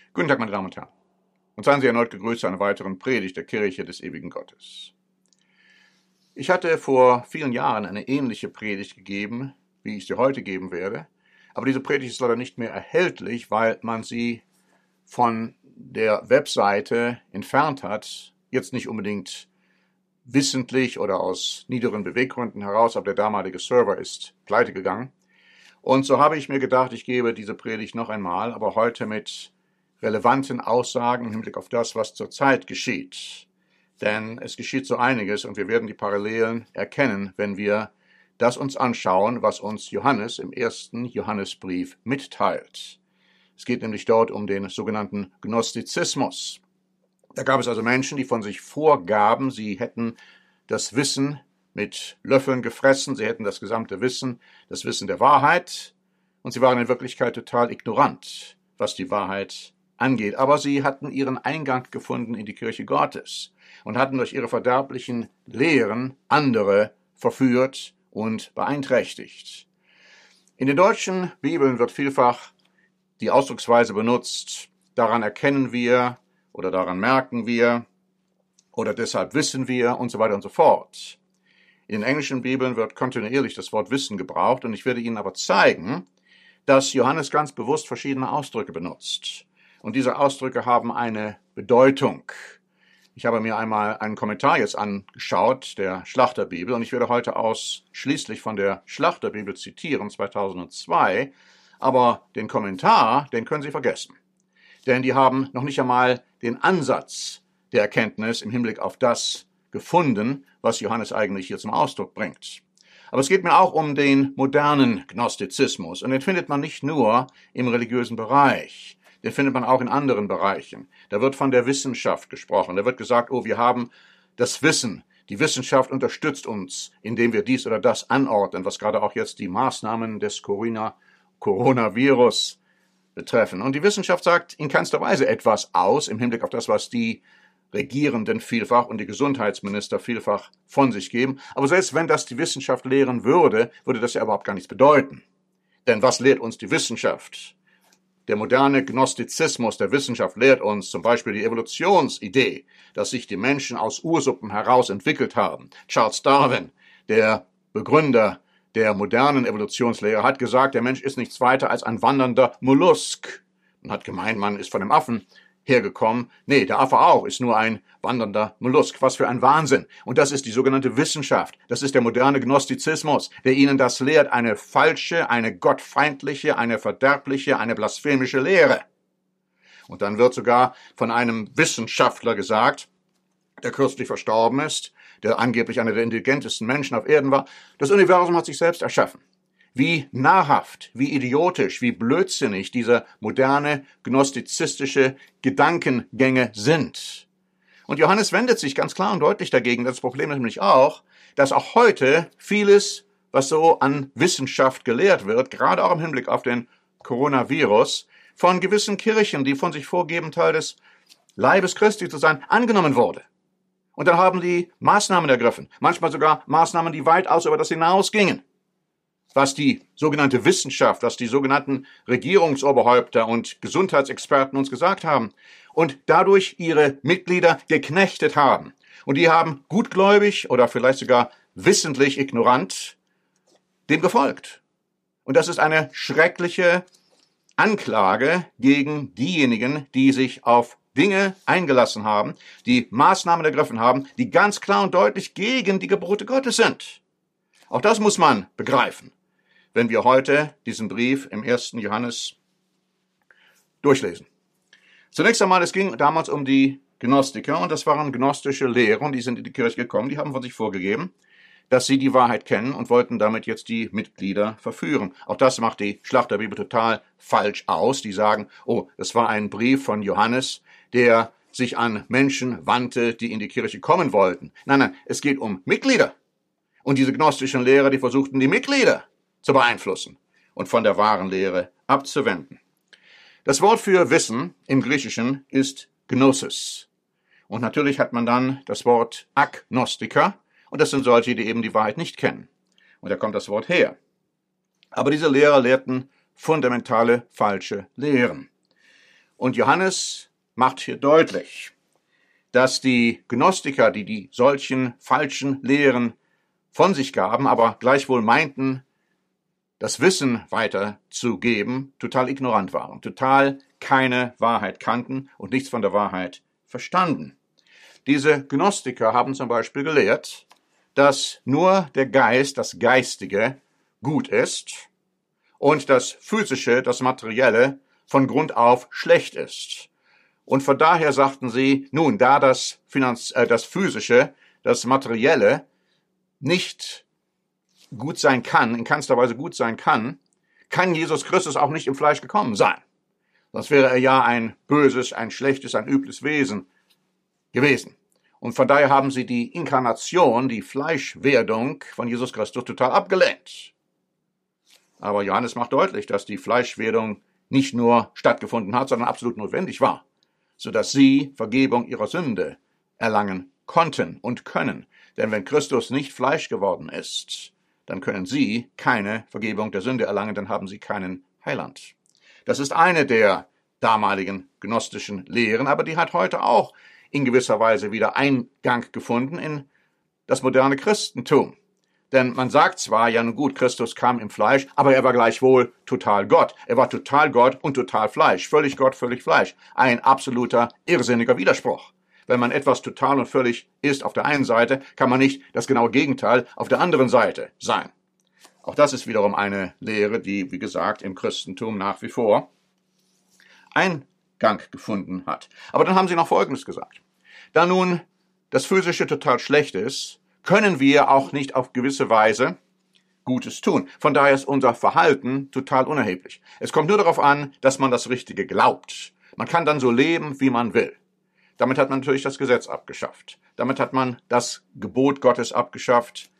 Guten Tag, meine Damen und Herren. Und seien Sie erneut gegrüßt zu einer weiteren Predigt der Kirche des ewigen Gottes. Ich hatte vor vielen Jahren eine ähnliche Predigt gegeben, wie ich sie heute geben werde. Aber diese Predigt ist leider nicht mehr erhältlich, weil man sie von der Webseite entfernt hat. Jetzt nicht unbedingt wissentlich oder aus niederen Beweggründen heraus, aber der damalige Server ist pleite gegangen. Und so habe ich mir gedacht, ich gebe diese Predigt noch einmal, aber heute mit relevanten Aussagen im Hinblick auf das, was zurzeit geschieht. Denn es geschieht so einiges und wir werden die Parallelen erkennen, wenn wir das uns anschauen, was uns Johannes im 1. Johannesbrief mitteilt. Es geht nämlich dort um den sogenannten Gnostizismus. Da gab es also Menschen, die von sich vorgaben, sie hätten das Wissen mit Löffeln gefressen, sie hätten das gesamte Wissen, das Wissen der Wahrheit, und sie waren in Wirklichkeit total ignorant, was die Wahrheit angeht. Aber sie hatten ihren Eingang gefunden in die Kirche Gottes und hatten durch ihre verderblichen Lehren andere verführt und beeinträchtigt. In den deutschen Bibeln wird vielfach die Ausdrucksweise benutzt, daran erkennen wir oder daran merken wir oder deshalb wissen wir und so weiter und so fort. In den englischen Bibeln wird kontinuierlich das Wort Wissen gebraucht und ich werde Ihnen aber zeigen, dass Johannes ganz bewusst verschiedene Ausdrücke benutzt. Und diese Ausdrücke haben eine Bedeutung. Ich habe mir einmal einen Kommentar jetzt angeschaut, der Schlachterbibel, und ich werde heute ausschließlich von der Schlachterbibel zitieren, 2002, aber den Kommentar, den können Sie vergessen. Denn die haben noch nicht einmal den Ansatz der Erkenntnis im Hinblick auf das gefunden, was Johannes eigentlich hier zum Ausdruck bringt. Aber es geht mir auch um den modernen Gnostizismus, und den findet man nicht nur im religiösen Bereich. Den findet man auch in anderen Bereichen. Da wird von der Wissenschaft gesprochen. Da wird gesagt, wir haben das Wissen. Die Wissenschaft unterstützt uns, indem wir dies oder das anordnen, was gerade auch jetzt die Maßnahmen des Coronavirus betreffen. Und die Wissenschaft sagt in keinster Weise etwas aus im Hinblick auf das, was die Regierenden vielfach und die Gesundheitsminister vielfach von sich geben. Aber selbst wenn das die Wissenschaft lehren würde, würde das ja überhaupt gar nichts bedeuten. Denn was lehrt uns die Wissenschaft? Der moderne Gnostizismus der Wissenschaft lehrt uns zum Beispiel die Evolutionsidee, dass sich die Menschen aus Ursuppen heraus entwickelt haben. Charles Darwin, der Begründer der modernen Evolutionslehre, hat gesagt, der Mensch ist nichts weiter als ein wandernder Mollusk. Man hat gemeint, man ist von dem Affen hergekommen. Nee, der Affe auch ist nur ein wandernder Mollusk. Was für ein Wahnsinn. Und das ist die sogenannte Wissenschaft. Das ist der moderne Gnostizismus, der ihnen das lehrt. Eine falsche, eine gottfeindliche, eine verderbliche, eine blasphemische Lehre. Und dann wird sogar von einem Wissenschaftler gesagt, der kürzlich verstorben ist, der angeblich einer der intelligentesten Menschen auf Erden war, das Universum hat sich selbst erschaffen. Wie nahrhaft, wie idiotisch, wie blödsinnig diese moderne gnostizistische Gedankengänge sind. Und Johannes wendet sich ganz klar und deutlich dagegen. Das Problem ist nämlich auch, dass auch heute vieles, was so an Wissenschaft gelehrt wird, gerade auch im Hinblick auf den Coronavirus, von gewissen Kirchen, die von sich vorgeben, Teil des Leibes Christi zu sein, angenommen wurde. Und dann haben die Maßnahmen ergriffen, manchmal sogar Maßnahmen, die weitaus über das hinausgingen, was die sogenannte Wissenschaft, was die sogenannten Regierungsoberhäupter und Gesundheitsexperten uns gesagt haben und dadurch ihre Mitglieder geknechtet haben. Und die haben gutgläubig oder vielleicht sogar wissentlich ignorant dem gefolgt. Und das ist eine schreckliche Anklage gegen diejenigen, die sich auf Dinge eingelassen haben, die Maßnahmen ergriffen haben, die ganz klar und deutlich gegen die Gebote Gottes sind. Auch das muss man begreifen, wenn wir heute diesen Brief im 1. Johannes durchlesen. Zunächst einmal, es ging damals um die Gnostiker, und das waren gnostische Lehrer, und die sind in die Kirche gekommen, die haben von sich vorgegeben, dass sie die Wahrheit kennen und wollten damit jetzt die Mitglieder verführen. Auch das macht die Schlachterbibel total falsch aus. Die sagen, das war ein Brief von Johannes, der sich an Menschen wandte, die in die Kirche kommen wollten. Nein, es geht um Mitglieder. Und diese gnostischen Lehrer, die versuchten, die Mitglieder zu beeinflussen und von der wahren Lehre abzuwenden. Das Wort für Wissen im Griechischen ist Gnosis. Und natürlich hat man dann das Wort Agnostiker, und das sind solche, die eben die Wahrheit nicht kennen. Und da kommt das Wort her. Aber diese Lehrer lehrten fundamentale falsche Lehren. Und Johannes macht hier deutlich, dass die Gnostiker, die solchen falschen Lehren von sich gaben, aber gleichwohl meinten, das Wissen weiterzugeben, total ignorant waren, total keine Wahrheit kannten und nichts von der Wahrheit verstanden. Diese Gnostiker haben zum Beispiel gelehrt, dass nur der Geist, das Geistige, gut ist und das Physische, das Materielle, von Grund auf schlecht ist. Und von daher sagten sie, nun, da das Physische, das Materielle nicht gut sein kann, in keinster Weise gut sein kann Jesus Christus auch nicht im Fleisch gekommen sein. Sonst wäre er ja ein böses, ein schlechtes, ein übles Wesen gewesen. Und von daher haben sie die Inkarnation, die Fleischwerdung von Jesus Christus total abgelehnt. Aber Johannes macht deutlich, dass die Fleischwerdung nicht nur stattgefunden hat, sondern absolut notwendig war, sodass sie Vergebung ihrer Sünde erlangen konnten und können. Denn wenn Christus nicht Fleisch geworden ist, dann können sie keine Vergebung der Sünde erlangen, dann haben sie keinen Heiland. Das ist eine der damaligen gnostischen Lehren, aber die hat heute auch in gewisser Weise wieder Eingang gefunden in das moderne Christentum. Denn man sagt zwar, ja nun gut, Christus kam im Fleisch, aber er war gleichwohl total Gott. Er war total Gott und total Fleisch. Völlig Gott, völlig Fleisch. Ein absoluter, irrsinniger Widerspruch. Wenn man etwas total und völlig ist auf der einen Seite, kann man nicht das genaue Gegenteil auf der anderen Seite sein. Auch das ist wiederum eine Lehre, die, wie gesagt, im Christentum nach wie vor Eingang gefunden hat. Aber dann haben sie noch Folgendes gesagt. Da nun das Physische total schlecht ist, können wir auch nicht auf gewisse Weise Gutes tun. Von daher ist unser Verhalten total unerheblich. Es kommt nur darauf an, dass man das Richtige glaubt. Man kann dann so leben, wie man will. Damit hat man natürlich das Gesetz abgeschafft. Damit hat man das Gebot Gottes abgeschafft,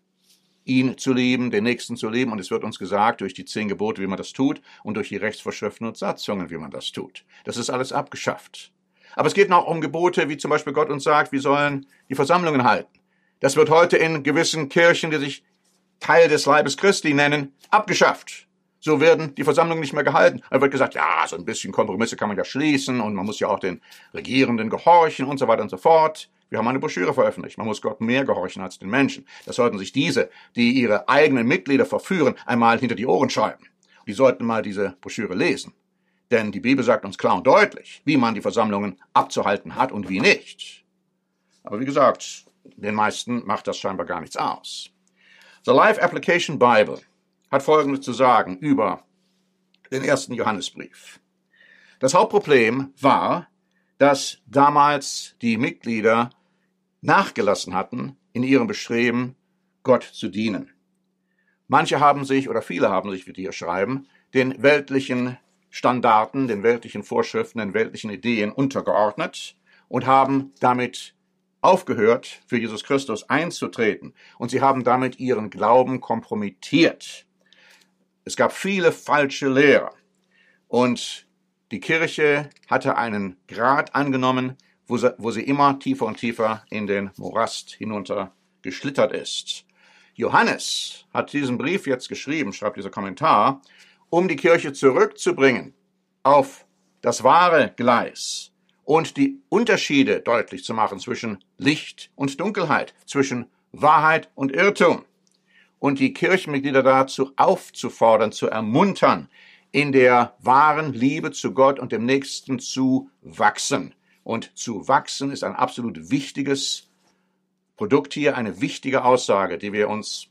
ihn zu lieben, den Nächsten zu lieben. Und es wird uns gesagt, durch die 10 Gebote, wie man das tut, und durch die Rechtsvorschriften und Satzungen, wie man das tut. Das ist alles abgeschafft. Aber es geht noch um Gebote, wie zum Beispiel Gott uns sagt, wir sollen die Versammlungen halten. Das wird heute in gewissen Kirchen, die sich Teil des Leibes Christi nennen, abgeschafft. So werden die Versammlungen nicht mehr gehalten. Da wird gesagt, ja, so ein bisschen Kompromisse kann man ja schließen und man muss ja auch den Regierenden gehorchen und so weiter und so fort. Wir haben eine Broschüre veröffentlicht. Man muss Gott mehr gehorchen als den Menschen. Das sollten sich diese, die ihre eigenen Mitglieder verführen, einmal hinter die Ohren schreiben. Die sollten mal diese Broschüre lesen. Denn die Bibel sagt uns klar und deutlich, wie man die Versammlungen abzuhalten hat und wie nicht. Aber wie gesagt, den meisten macht das scheinbar gar nichts aus. The Life Application Bible hat Folgendes zu sagen über den 1. Johannesbrief. Das Hauptproblem war, dass damals die Mitglieder nachgelassen hatten in ihrem Bestreben, Gott zu dienen. Manche haben sich, oder viele haben sich, wie die hier schreiben, den weltlichen Standarten, den weltlichen Vorschriften, den weltlichen Ideen untergeordnet und haben damit aufgehört, für Jesus Christus einzutreten. Und sie haben damit ihren Glauben kompromittiert. Es gab viele falsche Lehrer. Und die Kirche hatte einen Grad angenommen, wo sie immer tiefer und tiefer in den Morast hinunter geschlittert ist. Johannes hat diesen Brief jetzt geschrieben, schreibt dieser Kommentar, um die Kirche zurückzubringen auf das wahre Gleis und die Unterschiede deutlich zu machen zwischen Licht und Dunkelheit, zwischen Wahrheit und Irrtum. Und die Kirchenmitglieder dazu aufzufordern, zu ermuntern, in der wahren Liebe zu Gott und dem Nächsten zu wachsen. Und zu wachsen ist ein absolut wichtiges Produkt hier, eine wichtige Aussage, die wir uns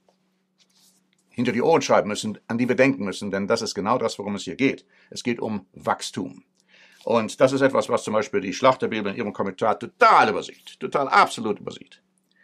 hinter die Ohren schreiben müssen, an die wir denken müssen, denn das ist genau das, worum es hier geht. Es geht um Wachstum. Und das ist etwas, was zum Beispiel die Schlachterbibel in ihrem Kommentar total übersieht, total absolut übersieht.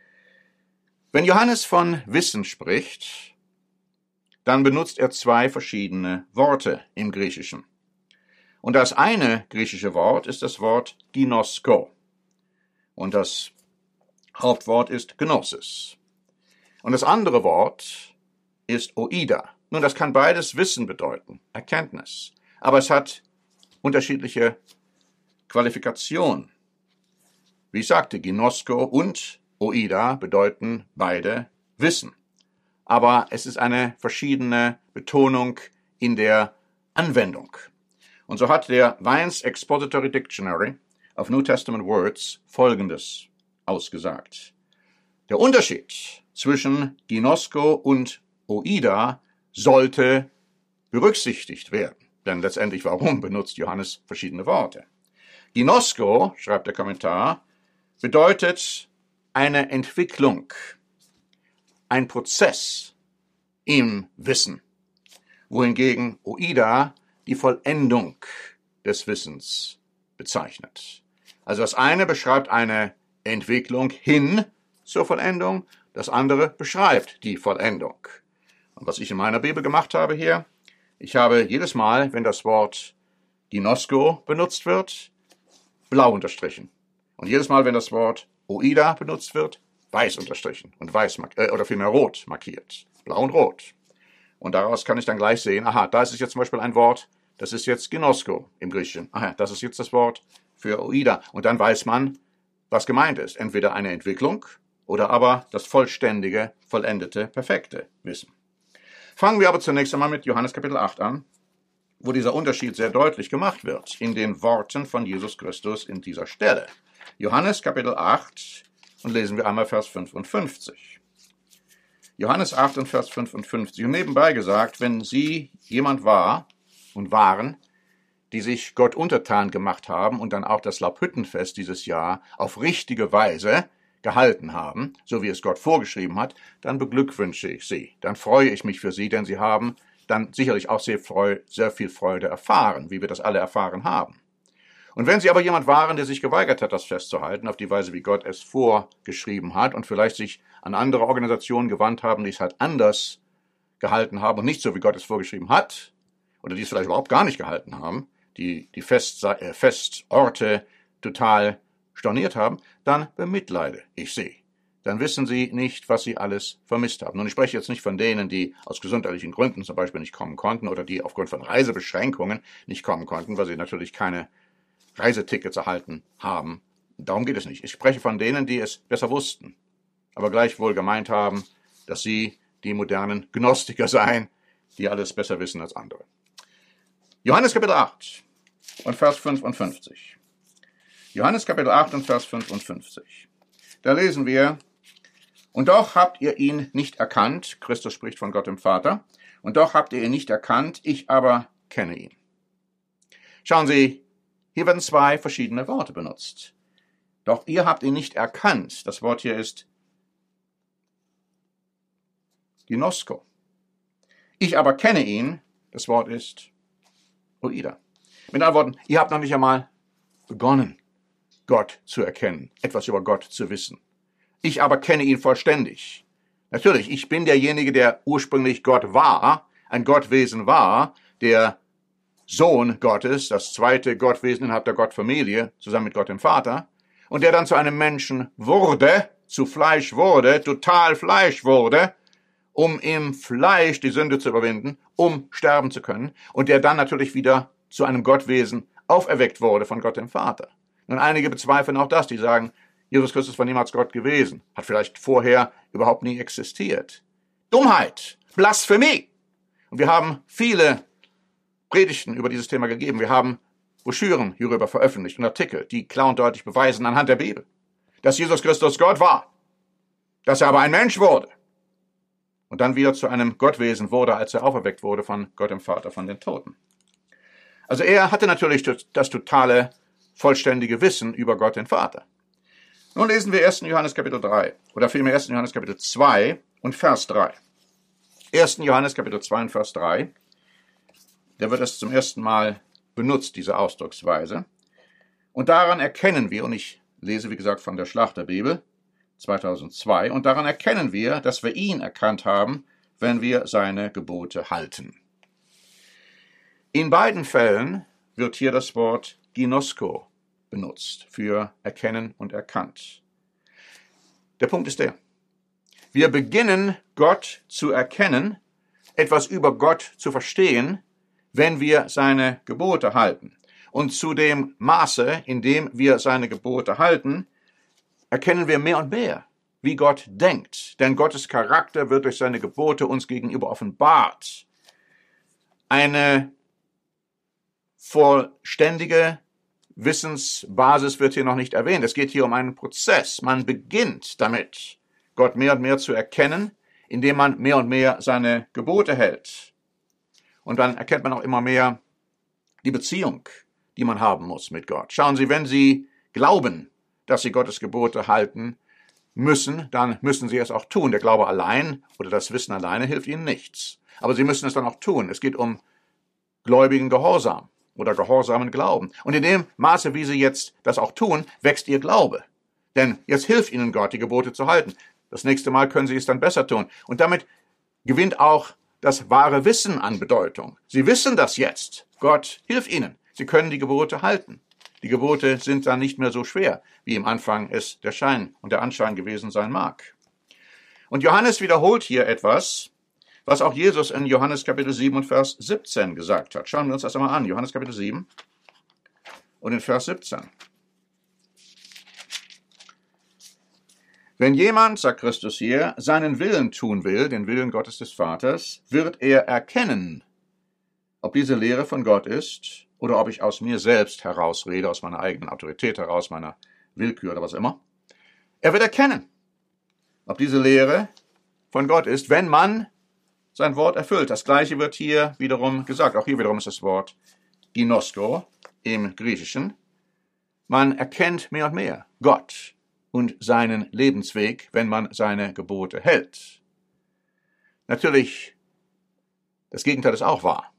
Wenn Johannes von Wissen spricht, dann benutzt er 2 verschiedene Worte im Griechischen. Und das eine griechische Wort ist das Wort ginosko. Und das Hauptwort ist Gnosis. Und das andere Wort ist oida. Nun, das kann beides Wissen bedeuten, Erkenntnis. Aber es hat unterschiedliche Qualifikationen. Wie ich sagte, ginosko und oida bedeuten beide Wissen. Aber es ist eine verschiedene Betonung in der Anwendung. Und so hat der Vines Expository Dictionary of New Testament Words Folgendes ausgesagt. Der Unterschied zwischen Ginosko und Oida sollte berücksichtigt werden. Denn letztendlich, warum benutzt Johannes verschiedene Worte? Ginosko, schreibt der Kommentar, bedeutet eine Entwicklung, ein Prozess im Wissen, wohingegen Oida die Vollendung des Wissens bezeichnet. Also das eine beschreibt eine Entwicklung hin zur Vollendung, das andere beschreibt die Vollendung. Und was ich in meiner Bibel gemacht habe hier, ich habe jedes Mal, wenn das Wort Ginosko benutzt wird, blau unterstrichen. Und jedes Mal, wenn das Wort Oida benutzt wird, weiß unterstrichen und weiß oder vielmehr rot markiert. Blau und rot. Und daraus kann ich dann gleich sehen, aha, da ist jetzt zum Beispiel ein Wort, das ist jetzt Ginosko im Griechischen. Aha, das ist jetzt das Wort für Oida. Und dann weiß man, was gemeint ist. Entweder eine Entwicklung oder aber das vollständige, vollendete, perfekte Wissen. Fangen wir aber zunächst einmal mit Johannes Kapitel 8 an, wo dieser Unterschied sehr deutlich gemacht wird in den Worten von Jesus Christus in dieser Stelle. Johannes Kapitel 8 und lesen wir einmal Vers 55. Johannes 8 und Vers 55. Und nebenbei gesagt, wenn Sie jemand war und waren, die sich Gott untertan gemacht haben und dann auch das Laubhüttenfest dieses Jahr auf richtige Weise gehalten haben, so wie es Gott vorgeschrieben hat, dann beglückwünsche ich Sie. Dann freue ich mich für Sie, denn Sie haben dann sicherlich auch sehr viel Freude erfahren, wie wir das alle erfahren haben. Und wenn Sie aber jemand waren, der sich geweigert hat, das festzuhalten, auf die Weise, wie Gott es vorgeschrieben hat und vielleicht sich an andere Organisationen gewandt haben, die es halt anders gehalten haben und nicht so, wie Gott es vorgeschrieben hat, oder die es vielleicht überhaupt gar nicht gehalten haben, die Festorte total storniert haben, dann bemitleide ich sie. Dann wissen sie nicht, was sie alles vermisst haben. Und ich spreche jetzt nicht von denen, die aus gesundheitlichen Gründen zum Beispiel nicht kommen konnten oder die aufgrund von Reisebeschränkungen nicht kommen konnten, weil sie natürlich keine Reisetickets erhalten haben. Darum geht es nicht. Ich spreche von denen, die es besser wussten, aber gleichwohl gemeint haben, dass sie die modernen Gnostiker seien, die alles besser wissen als andere. Johannes Kapitel 8 und Vers 55. Johannes Kapitel 8 und Vers 55. Da lesen wir, und doch habt ihr ihn nicht erkannt, Christus spricht von Gott dem Vater, und doch habt ihr ihn nicht erkannt, ich aber kenne ihn. Schauen Sie, hier werden zwei verschiedene Worte benutzt. Doch ihr habt ihn nicht erkannt. Das Wort hier ist Ginosko. Ich aber kenne ihn. Das Wort ist Oida. Mit anderen Worten, ihr habt noch nicht einmal begonnen, Gott zu erkennen, etwas über Gott zu wissen. Ich aber kenne ihn vollständig. Natürlich, ich bin derjenige, der ursprünglich Gott war, ein Gottwesen war, der Sohn Gottes, das zweite Gottwesen innerhalb der Gottfamilie, zusammen mit Gott dem Vater, und der dann zu einem Menschen wurde, zu Fleisch wurde, total Fleisch wurde, um im Fleisch die Sünde zu überwinden, um sterben zu können, und der dann natürlich wieder zu einem Gottwesen auferweckt wurde von Gott dem Vater. Nun, einige bezweifeln auch das, die sagen, Jesus Christus war niemals Gott gewesen, hat vielleicht vorher überhaupt nie existiert. Dummheit, Blasphemie. Und wir haben viele Predigten über dieses Thema gegeben. Wir haben Broschüren hierüber veröffentlicht und Artikel, die klar und deutlich beweisen anhand der Bibel, dass Jesus Christus Gott war, dass er aber ein Mensch wurde und dann wieder zu einem Gottwesen wurde, als er auferweckt wurde von Gott dem Vater von den Toten. Also er hatte natürlich das totale, vollständige Wissen über Gott den Vater. Nun lesen wir 1. Johannes Kapitel 3 oder vielmehr 1. Johannes Kapitel 2 und Vers 3. 1. Johannes Kapitel 2 und Vers 3. Da wird es zum ersten Mal benutzt, diese Ausdrucksweise. Und daran erkennen wir, und ich lese wie gesagt von der Schlachterbibel 2002, und daran erkennen wir, dass wir ihn erkannt haben, wenn wir seine Gebote halten. In beiden Fällen wird hier das Wort Ginosko benutzt für erkennen und erkannt. Der Punkt ist der: Wir beginnen Gott zu erkennen, etwas über Gott zu verstehen, wenn wir seine Gebote halten. Und zu dem Maße, in dem wir seine Gebote halten, erkennen wir mehr und mehr, wie Gott denkt. Denn Gottes Charakter wird durch seine Gebote uns gegenüber offenbart. Eine vollständige Wissensbasis wird hier noch nicht erwähnt. Es geht hier um einen Prozess. Man beginnt damit, Gott mehr und mehr zu erkennen, indem man mehr und mehr seine Gebote hält. Und dann erkennt man auch immer mehr die Beziehung, die man haben muss mit Gott. Schauen Sie, wenn Sie glauben, dass Sie Gottes Gebote halten müssen, dann müssen Sie es auch tun. Der Glaube allein oder das Wissen alleine hilft Ihnen nichts. Aber Sie müssen es dann auch tun. Es geht um gläubigen Gehorsam oder gehorsamen Glauben. Und in dem Maße, wie Sie jetzt das auch tun, wächst Ihr Glaube. Denn jetzt hilft Ihnen Gott, die Gebote zu halten. Das nächste Mal können Sie es dann besser tun. Und damit gewinnt auch das wahre Wissen an Bedeutung. Sie wissen das jetzt. Gott hilft Ihnen. Sie können die Gebote halten. Die Gebote sind dann nicht mehr so schwer, wie im Anfang es der Schein und der Anschein gewesen sein mag. Und Johannes wiederholt hier etwas, was auch Jesus in Johannes Kapitel 7 und Vers 17 gesagt hat. Schauen wir uns das einmal an. Johannes Kapitel 7 und in Vers 17. Wenn jemand, sagt Christus hier, seinen Willen tun will, den Willen Gottes des Vaters, wird er erkennen, ob diese Lehre von Gott ist oder ob ich aus mir selbst herausrede, aus meiner eigenen Autorität heraus, meiner Willkür oder was immer. Er wird erkennen, ob diese Lehre von Gott ist, wenn man sein Wort erfüllt. Das Gleiche wird hier wiederum gesagt. Auch hier wiederum ist das Wort ginosko im Griechischen. Man erkennt mehr und mehr Gott und seinen Lebensweg, wenn man seine Gebote hält. Natürlich, das Gegenteil ist auch wahr.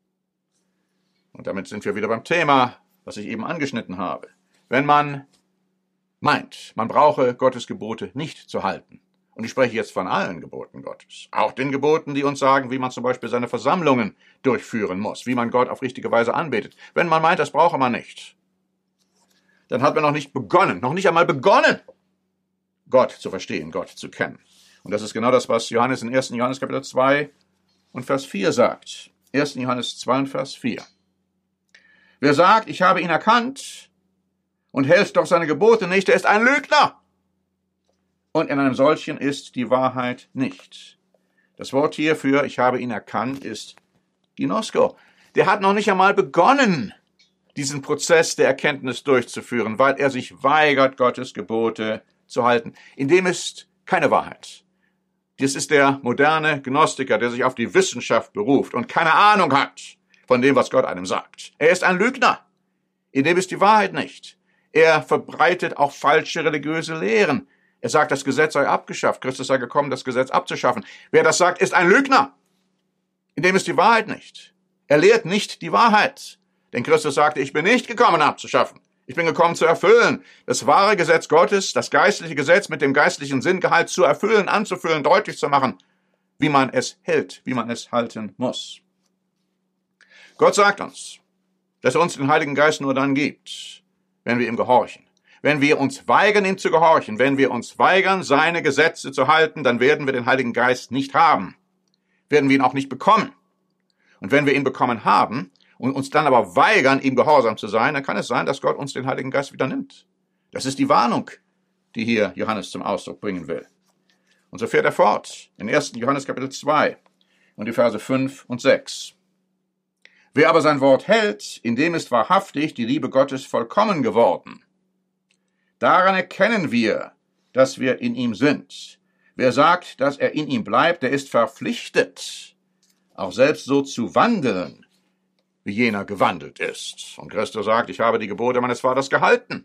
Und damit sind wir wieder beim Thema, was ich eben angeschnitten habe. Wenn man meint, man brauche Gottes Gebote nicht zu halten, und ich spreche jetzt von allen Geboten Gottes, auch den Geboten, die uns sagen, wie man zum Beispiel seine Versammlungen durchführen muss, wie man Gott auf richtige Weise anbetet. Wenn man meint, das brauche man nicht, dann hat man noch nicht einmal begonnen, Gott zu verstehen, Gott zu kennen. Und das ist genau das, was Johannes in 1. Johannes Kapitel 2 und Vers 4 sagt. 1. Johannes 2 und Vers 4. Wer sagt, ich habe ihn erkannt und hält doch seine Gebote nicht, der ist ein Lügner. Und in einem solchen ist die Wahrheit nicht. Das Wort hier für ich habe ihn erkannt ist ginosko. Der hat noch nicht einmal begonnen, diesen Prozess der Erkenntnis durchzuführen, weil er sich weigert, Gottes Gebote zu halten. In dem ist keine Wahrheit. Das ist der moderne Gnostiker, der sich auf die Wissenschaft beruft und keine Ahnung hat von dem, was Gott einem sagt. Er ist ein Lügner. In dem ist die Wahrheit nicht. Er verbreitet auch falsche religiöse Lehren. Er sagt, das Gesetz sei abgeschafft. Christus sei gekommen, das Gesetz abzuschaffen. Wer das sagt, ist ein Lügner. In dem ist die Wahrheit nicht. Er lehrt nicht die Wahrheit. Denn Christus sagte, ich bin nicht gekommen, abzuschaffen. Ich bin gekommen zu erfüllen. Das wahre Gesetz Gottes, das geistliche Gesetz mit dem geistlichen Sinngehalt zu erfüllen, anzufüllen, deutlich zu machen, wie man es hält, wie man es halten muss. Gott sagt uns, dass er uns den Heiligen Geist nur dann gibt, wenn wir ihm gehorchen. Wenn wir uns weigern, ihm zu gehorchen, wenn wir uns weigern, seine Gesetze zu halten, dann werden wir den Heiligen Geist nicht haben. Werden wir ihn auch nicht bekommen. Und wenn wir ihn bekommen haben und uns dann aber weigern, ihm gehorsam zu sein, dann kann es sein, dass Gott uns den Heiligen Geist wieder nimmt. Das ist die Warnung, die hier Johannes zum Ausdruck bringen will. Und so fährt er fort in 1. Johannes Kapitel 2 und die Verse 5 und 6. Wer aber sein Wort hält, in dem ist wahrhaftig die Liebe Gottes vollkommen geworden. Daran erkennen wir, dass wir in ihm sind. Wer sagt, dass er in ihm bleibt, der ist verpflichtet, auch selbst so zu wandeln, wie jener gewandelt ist. Und Christus sagt, ich habe die Gebote meines Vaters gehalten.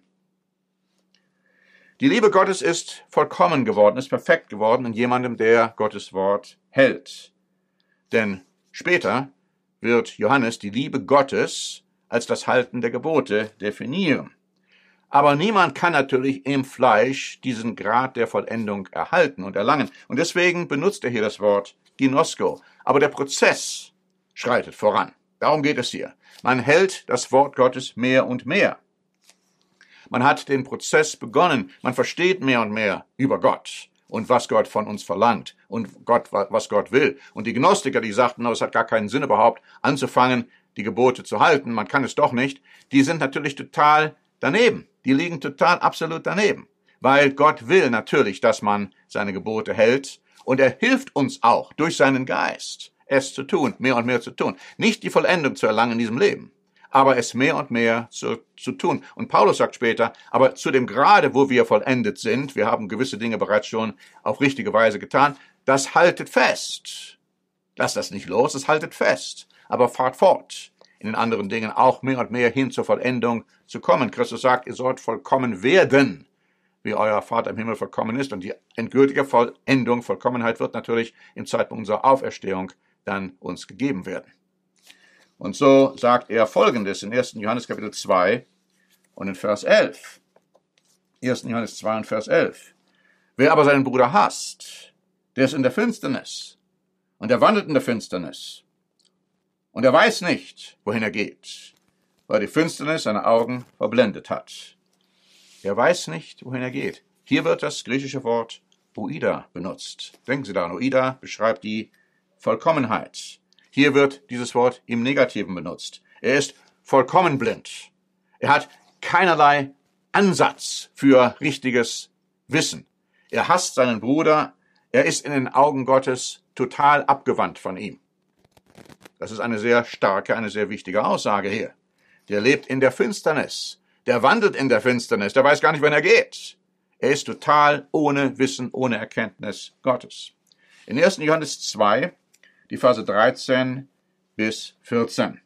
Die Liebe Gottes ist vollkommen geworden, ist perfekt geworden in jemandem, der Gottes Wort hält. Denn später wird Johannes die Liebe Gottes als das Halten der Gebote definieren. Aber niemand kann natürlich im Fleisch diesen Grad der Vollendung erhalten und erlangen. Und deswegen benutzt er hier das Wort ginosko. Aber der Prozess schreitet voran. Darum geht es hier. Man hält das Wort Gottes mehr und mehr. Man hat den Prozess begonnen. Man versteht mehr und mehr über Gott und was Gott von uns verlangt und was Gott will. Und die Gnostiker, die sagten, es hat gar keinen Sinn überhaupt anzufangen, die Gebote zu halten. Man kann es doch nicht. Die sind natürlich total daneben. Die liegen total absolut daneben. Weil Gott will natürlich, dass man seine Gebote hält. Und er hilft uns auch durch seinen Geist, es zu tun, mehr und mehr zu tun. Nicht die Vollendung zu erlangen in diesem Leben, aber es mehr und mehr zu tun. Und Paulus sagt später, aber zu dem Grade, wo wir vollendet sind, wir haben gewisse Dinge bereits schon auf richtige Weise getan, das haltet fest. Lasst das nicht los, es haltet fest, aber fahrt fort, in den anderen Dingen auch mehr und mehr hin zur Vollendung zu kommen. Christus sagt, ihr sollt vollkommen werden, wie euer Vater im Himmel vollkommen ist. Und die endgültige Vollendung, Vollkommenheit wird natürlich im Zeitpunkt unserer Auferstehung dann uns gegeben werden. Und so sagt er Folgendes in 1. Johannes Kapitel 2 und in Vers 11. 1. Johannes 2 und Vers 11. Wer aber seinen Bruder hasst, der ist in der Finsternis und er wandelt in der Finsternis und er weiß nicht, wohin er geht, weil die Finsternis seine Augen verblendet hat. Er weiß nicht, wohin er geht. Hier wird das griechische Wort Oida benutzt. Denken Sie daran, Oida beschreibt die Vollkommenheit. Hier wird dieses Wort im Negativen benutzt. Er ist vollkommen blind. Er hat keinerlei Ansatz für richtiges Wissen. Er hasst seinen Bruder. Er ist in den Augen Gottes total abgewandt von ihm. Das ist eine sehr starke, eine sehr wichtige Aussage hier. Der lebt in der Finsternis. Der wandelt in der Finsternis. Der weiß gar nicht, wohin er geht. Er ist total ohne Wissen, ohne Erkenntnis Gottes. In 1. Johannes 2, die Verse 13 bis 14.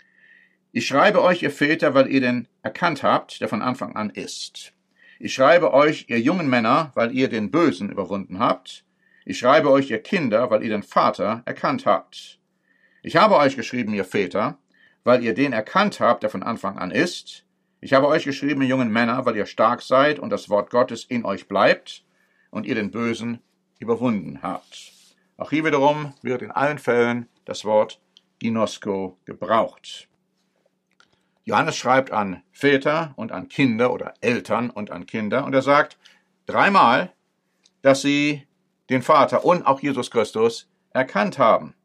Ich schreibe euch, ihr Väter, weil ihr den erkannt habt, der von Anfang an ist. Ich schreibe euch, ihr jungen Männer, weil ihr den Bösen überwunden habt. Ich schreibe euch, ihr Kinder, weil ihr den Vater erkannt habt. Ich habe euch geschrieben, ihr Väter, weil ihr den erkannt habt, der von Anfang an ist. Ich habe euch geschrieben, ihr jungen Männer, weil ihr stark seid und das Wort Gottes in euch bleibt und ihr den Bösen überwunden habt. Auch hier wiederum wird in allen Fällen das Wort Ginosko gebraucht. Johannes schreibt an Väter und an Kinder oder Eltern und an Kinder und er sagt dreimal, dass sie den Vater und auch Jesus Christus erkannt haben.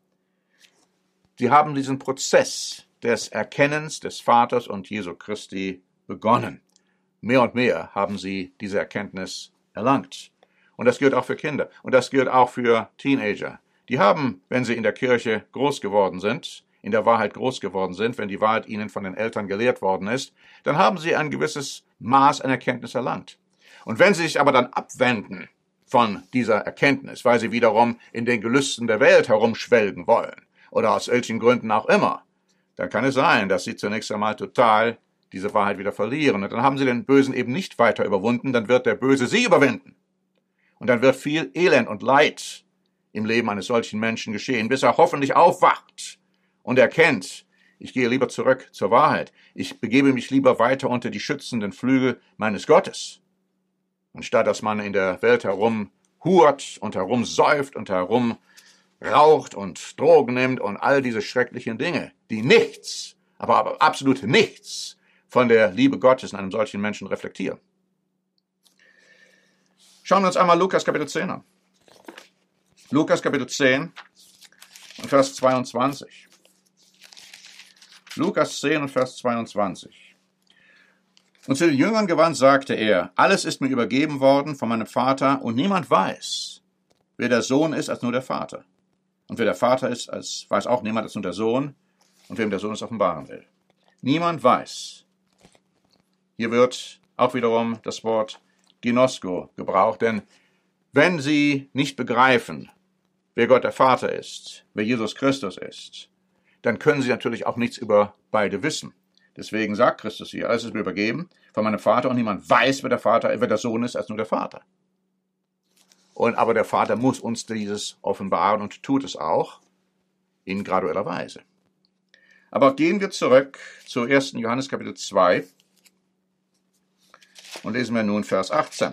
Sie haben diesen Prozess des Erkennens des Vaters und Jesu Christi begonnen. Mehr und mehr haben sie diese Erkenntnis erlangt. Und das gilt auch für Kinder. Und das gilt auch für Teenager. Die haben, wenn sie in der Kirche groß geworden sind, in der Wahrheit groß geworden sind, wenn die Wahrheit ihnen von den Eltern gelehrt worden ist, dann haben sie ein gewisses Maß an Erkenntnis erlangt. Und wenn sie sich aber dann abwenden von dieser Erkenntnis, weil sie wiederum in den Gelüsten der Welt herumschwelgen wollen, oder aus welchen Gründen auch immer, dann kann es sein, dass sie zunächst einmal total diese Wahrheit wieder verlieren. Und dann haben sie den Bösen eben nicht weiter überwunden, dann wird der Böse sie überwinden. Und dann wird viel Elend und Leid im Leben eines solchen Menschen geschehen, bis er hoffentlich aufwacht und erkennt, ich gehe lieber zurück zur Wahrheit. Ich begebe mich lieber weiter unter die schützenden Flügel meines Gottes. Anstatt dass man in der Welt herumhurt und herumsäuft und herumraucht und Drogen nimmt und all diese schrecklichen Dinge, die nichts, aber absolut nichts von der Liebe Gottes in einem solchen Menschen reflektieren. Schauen wir uns einmal Lukas Kapitel 10 an. Lukas Kapitel 10 und Vers 22. Lukas 10 und Vers 22. Und zu den Jüngern gewandt sagte er, alles ist mir übergeben worden von meinem Vater und niemand weiß, wer der Sohn ist, als nur der Vater. Und wer der Vater ist, weiß auch niemand als nur der Sohn und wem der Sohn es offenbaren will. Niemand weiß. Hier wird auch wiederum das Wort Ginosko gebraucht, denn wenn sie nicht begreifen, wer Gott der Vater ist, wer Jesus Christus ist, dann können sie natürlich auch nichts über beide wissen. Deswegen sagt Christus hier, alles ist mir übergeben von meinem Vater und niemand weiß, wer der Sohn ist, als nur der Vater. Aber der Vater muss uns dieses offenbaren und tut es auch in gradueller Weise. Aber gehen wir zurück zu 1. Johannes Kapitel 2 und lesen wir nun Vers 18.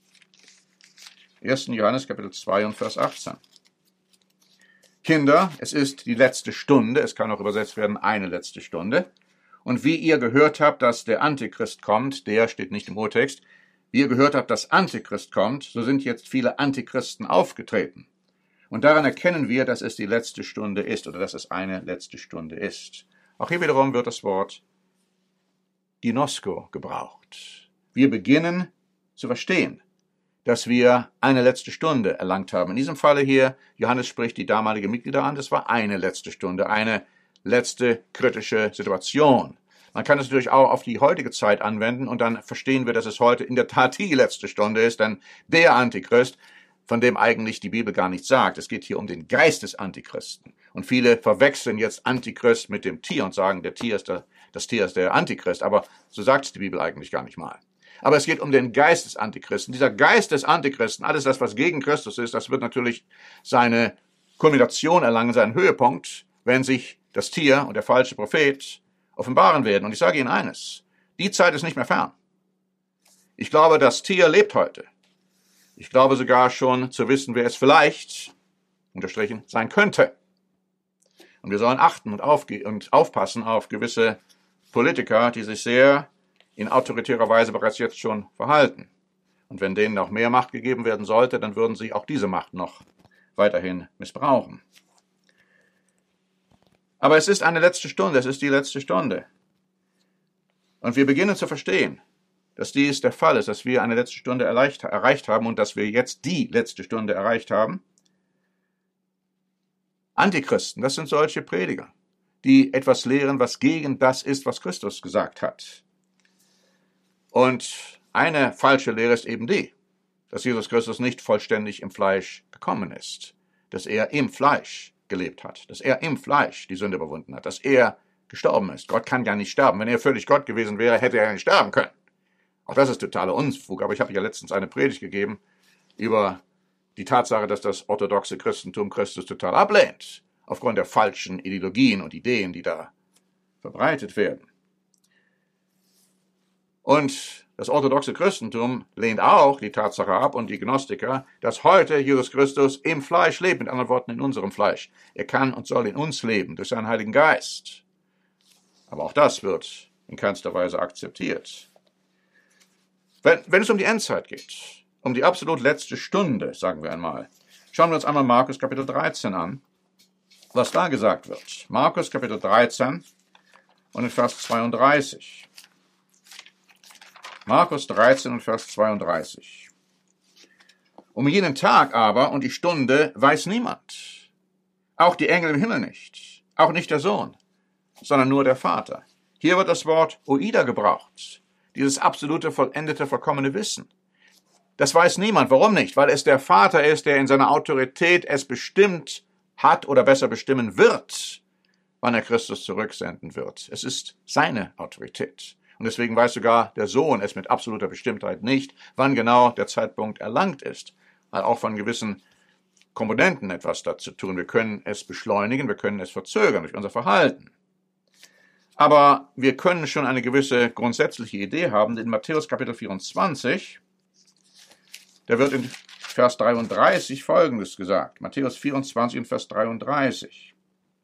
1. Johannes Kapitel 2 und Vers 18. Kinder, es ist die letzte Stunde, es kann auch übersetzt werden, eine letzte Stunde. Und wie ihr gehört habt, dass der Antichrist kommt, der steht nicht im Urtext, wie ihr gehört habt, dass Antichrist kommt, so sind jetzt viele Antichristen aufgetreten. Und daran erkennen wir, dass es die letzte Stunde ist oder dass es eine letzte Stunde ist. Auch hier wiederum wird das Wort Ginosko gebraucht. Wir beginnen zu verstehen, dass wir eine letzte Stunde erlangt haben. In diesem Falle hier, Johannes spricht die damalige Mitglieder an, das war eine letzte Stunde, eine letzte kritische Situation. Man kann es natürlich auch auf die heutige Zeit anwenden und dann verstehen wir, dass es heute in der Tat die letzte Stunde ist, denn der Antichrist, von dem eigentlich die Bibel gar nichts sagt, es geht hier um den Geist des Antichristen. Und viele verwechseln jetzt Antichrist mit dem Tier und sagen, das Tier ist der Antichrist, aber so sagt es die Bibel eigentlich gar nicht mal. Aber es geht um den Geist des Antichristen. Dieser Geist des Antichristen, alles das, was gegen Christus ist, das wird natürlich seine Kulmination erlangen, seinen Höhepunkt, wenn sich das Tier und der falsche Prophet offenbaren werden. Und ich sage Ihnen eines, die Zeit ist nicht mehr fern. Ich glaube, das Tier lebt heute. Ich glaube sogar schon zu wissen, wer es vielleicht, unterstrichen, sein könnte. Und wir sollen achten und aufpassen auf gewisse Politiker, die sich sehr in autoritärer Weise bereits jetzt schon verhalten. Und wenn denen noch mehr Macht gegeben werden sollte, dann würden sie auch diese Macht noch weiterhin missbrauchen. Aber es ist eine letzte Stunde, es ist die letzte Stunde. Und wir beginnen zu verstehen, dass dies der Fall ist, dass wir eine letzte Stunde erreicht haben und dass wir jetzt die letzte Stunde erreicht haben. Antichristen, das sind solche Prediger, die etwas lehren, was gegen das ist, was Christus gesagt hat. Und eine falsche Lehre ist eben die, dass Jesus Christus nicht vollständig im Fleisch gekommen ist, dass er im Fleisch gelebt hat, dass er im Fleisch die Sünde überwunden hat, dass er gestorben ist. Gott kann gar nicht sterben. Wenn er völlig Gott gewesen wäre, hätte er nicht sterben können. Auch das ist totaler Unfug, aber ich habe ja letztens eine Predigt gegeben über die Tatsache, dass das orthodoxe Christentum Christus total ablehnt, aufgrund der falschen Ideologien und Ideen, die da verbreitet werden. Und das orthodoxe Christentum lehnt auch die Tatsache ab und die Gnostiker, dass heute Jesus Christus im Fleisch lebt, mit anderen Worten in unserem Fleisch. Er kann und soll in uns leben, durch seinen Heiligen Geist. Aber auch das wird in keinster Weise akzeptiert. Wenn es um die Endzeit geht, um die absolut letzte Stunde, sagen wir einmal, schauen wir uns einmal Markus Kapitel 13 an, was da gesagt wird. Markus Kapitel 13 und in Vers 32. Markus 13 und Vers 32. Um jenen Tag aber und die Stunde weiß niemand, auch die Engel im Himmel nicht, auch nicht der Sohn, sondern nur der Vater. Hier wird das Wort Oida gebraucht, dieses absolute, vollendete, vollkommene Wissen. Das weiß niemand. Warum nicht? Weil es der Vater ist, der in seiner Autorität es bestimmt hat oder besser bestimmen wird, wann er Christus zurücksenden wird. Es ist seine Autorität. Und deswegen weiß sogar der Sohn es mit absoluter Bestimmtheit nicht, wann genau der Zeitpunkt erlangt ist. Weil auch von gewissen Komponenten etwas dazu tun. Wir können es beschleunigen, wir können es verzögern durch unser Verhalten. Aber wir können schon eine gewisse grundsätzliche Idee haben. In Matthäus Kapitel 24, da wird in Vers 33 Folgendes gesagt. Matthäus 24 und Vers 33.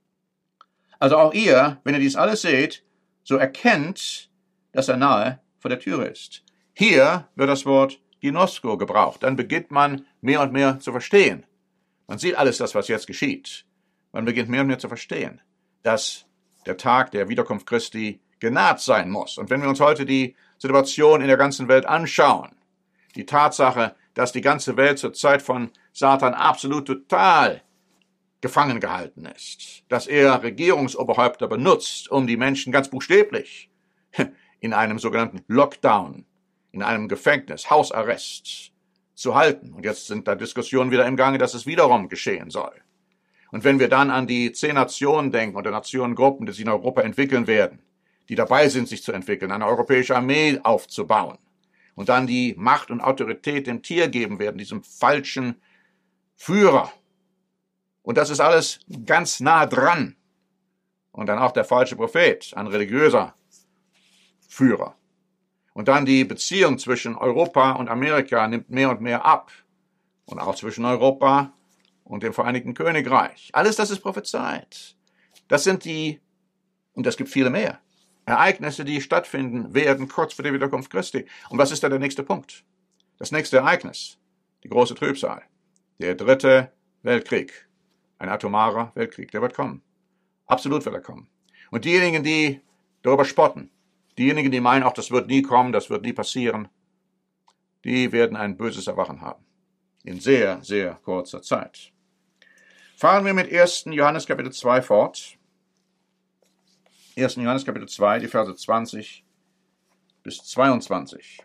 Also auch ihr, wenn ihr dies alles seht, so erkennt, dass er nahe vor der Türe ist. Hier wird das Wort Ginosko gebraucht. Dann beginnt man mehr und mehr zu verstehen. Man sieht alles das, was jetzt geschieht. Man beginnt mehr und mehr zu verstehen, dass der Tag der Wiederkunft Christi genaht sein muss. Und wenn wir uns heute die Situation in der ganzen Welt anschauen, die Tatsache, dass die ganze Welt zur Zeit von Satan absolut total gefangen gehalten ist, dass er Regierungsoberhäupter benutzt, um die Menschen ganz buchstäblich in einem sogenannten Lockdown, in einem Gefängnis, Hausarrest zu halten. Und jetzt sind da Diskussionen wieder im Gange, dass es wiederum geschehen soll. Und wenn wir dann an die 10 Nationen denken oder Nationengruppen, die sich in Europa entwickeln werden, die dabei sind, sich zu entwickeln, eine europäische Armee aufzubauen und dann die Macht und Autorität dem Tier geben werden, diesem falschen Führer. Und das ist alles ganz nah dran. Und dann auch der falsche Prophet, ein religiöser Führer. Und dann die Beziehung zwischen Europa und Amerika nimmt mehr und mehr ab. Und auch zwischen Europa und dem Vereinigten Königreich. Alles das ist prophezeit. Das sind die, und es gibt viele mehr, Ereignisse, die stattfinden werden kurz vor der Wiederkunft Christi. Und was ist da der nächste Punkt? Das nächste Ereignis, die große Trübsal, der 3. Weltkrieg, ein atomarer Weltkrieg, der wird kommen. Absolut wird er kommen. Und diejenigen, die darüber spotten, diejenigen, die meinen, auch das wird nie kommen, das wird nie passieren, die werden ein böses Erwachen haben. In sehr, sehr kurzer Zeit. Fahren wir mit 1. Johannes Kapitel 2 fort. 1. Johannes Kapitel 2, die Verse 20 bis 22.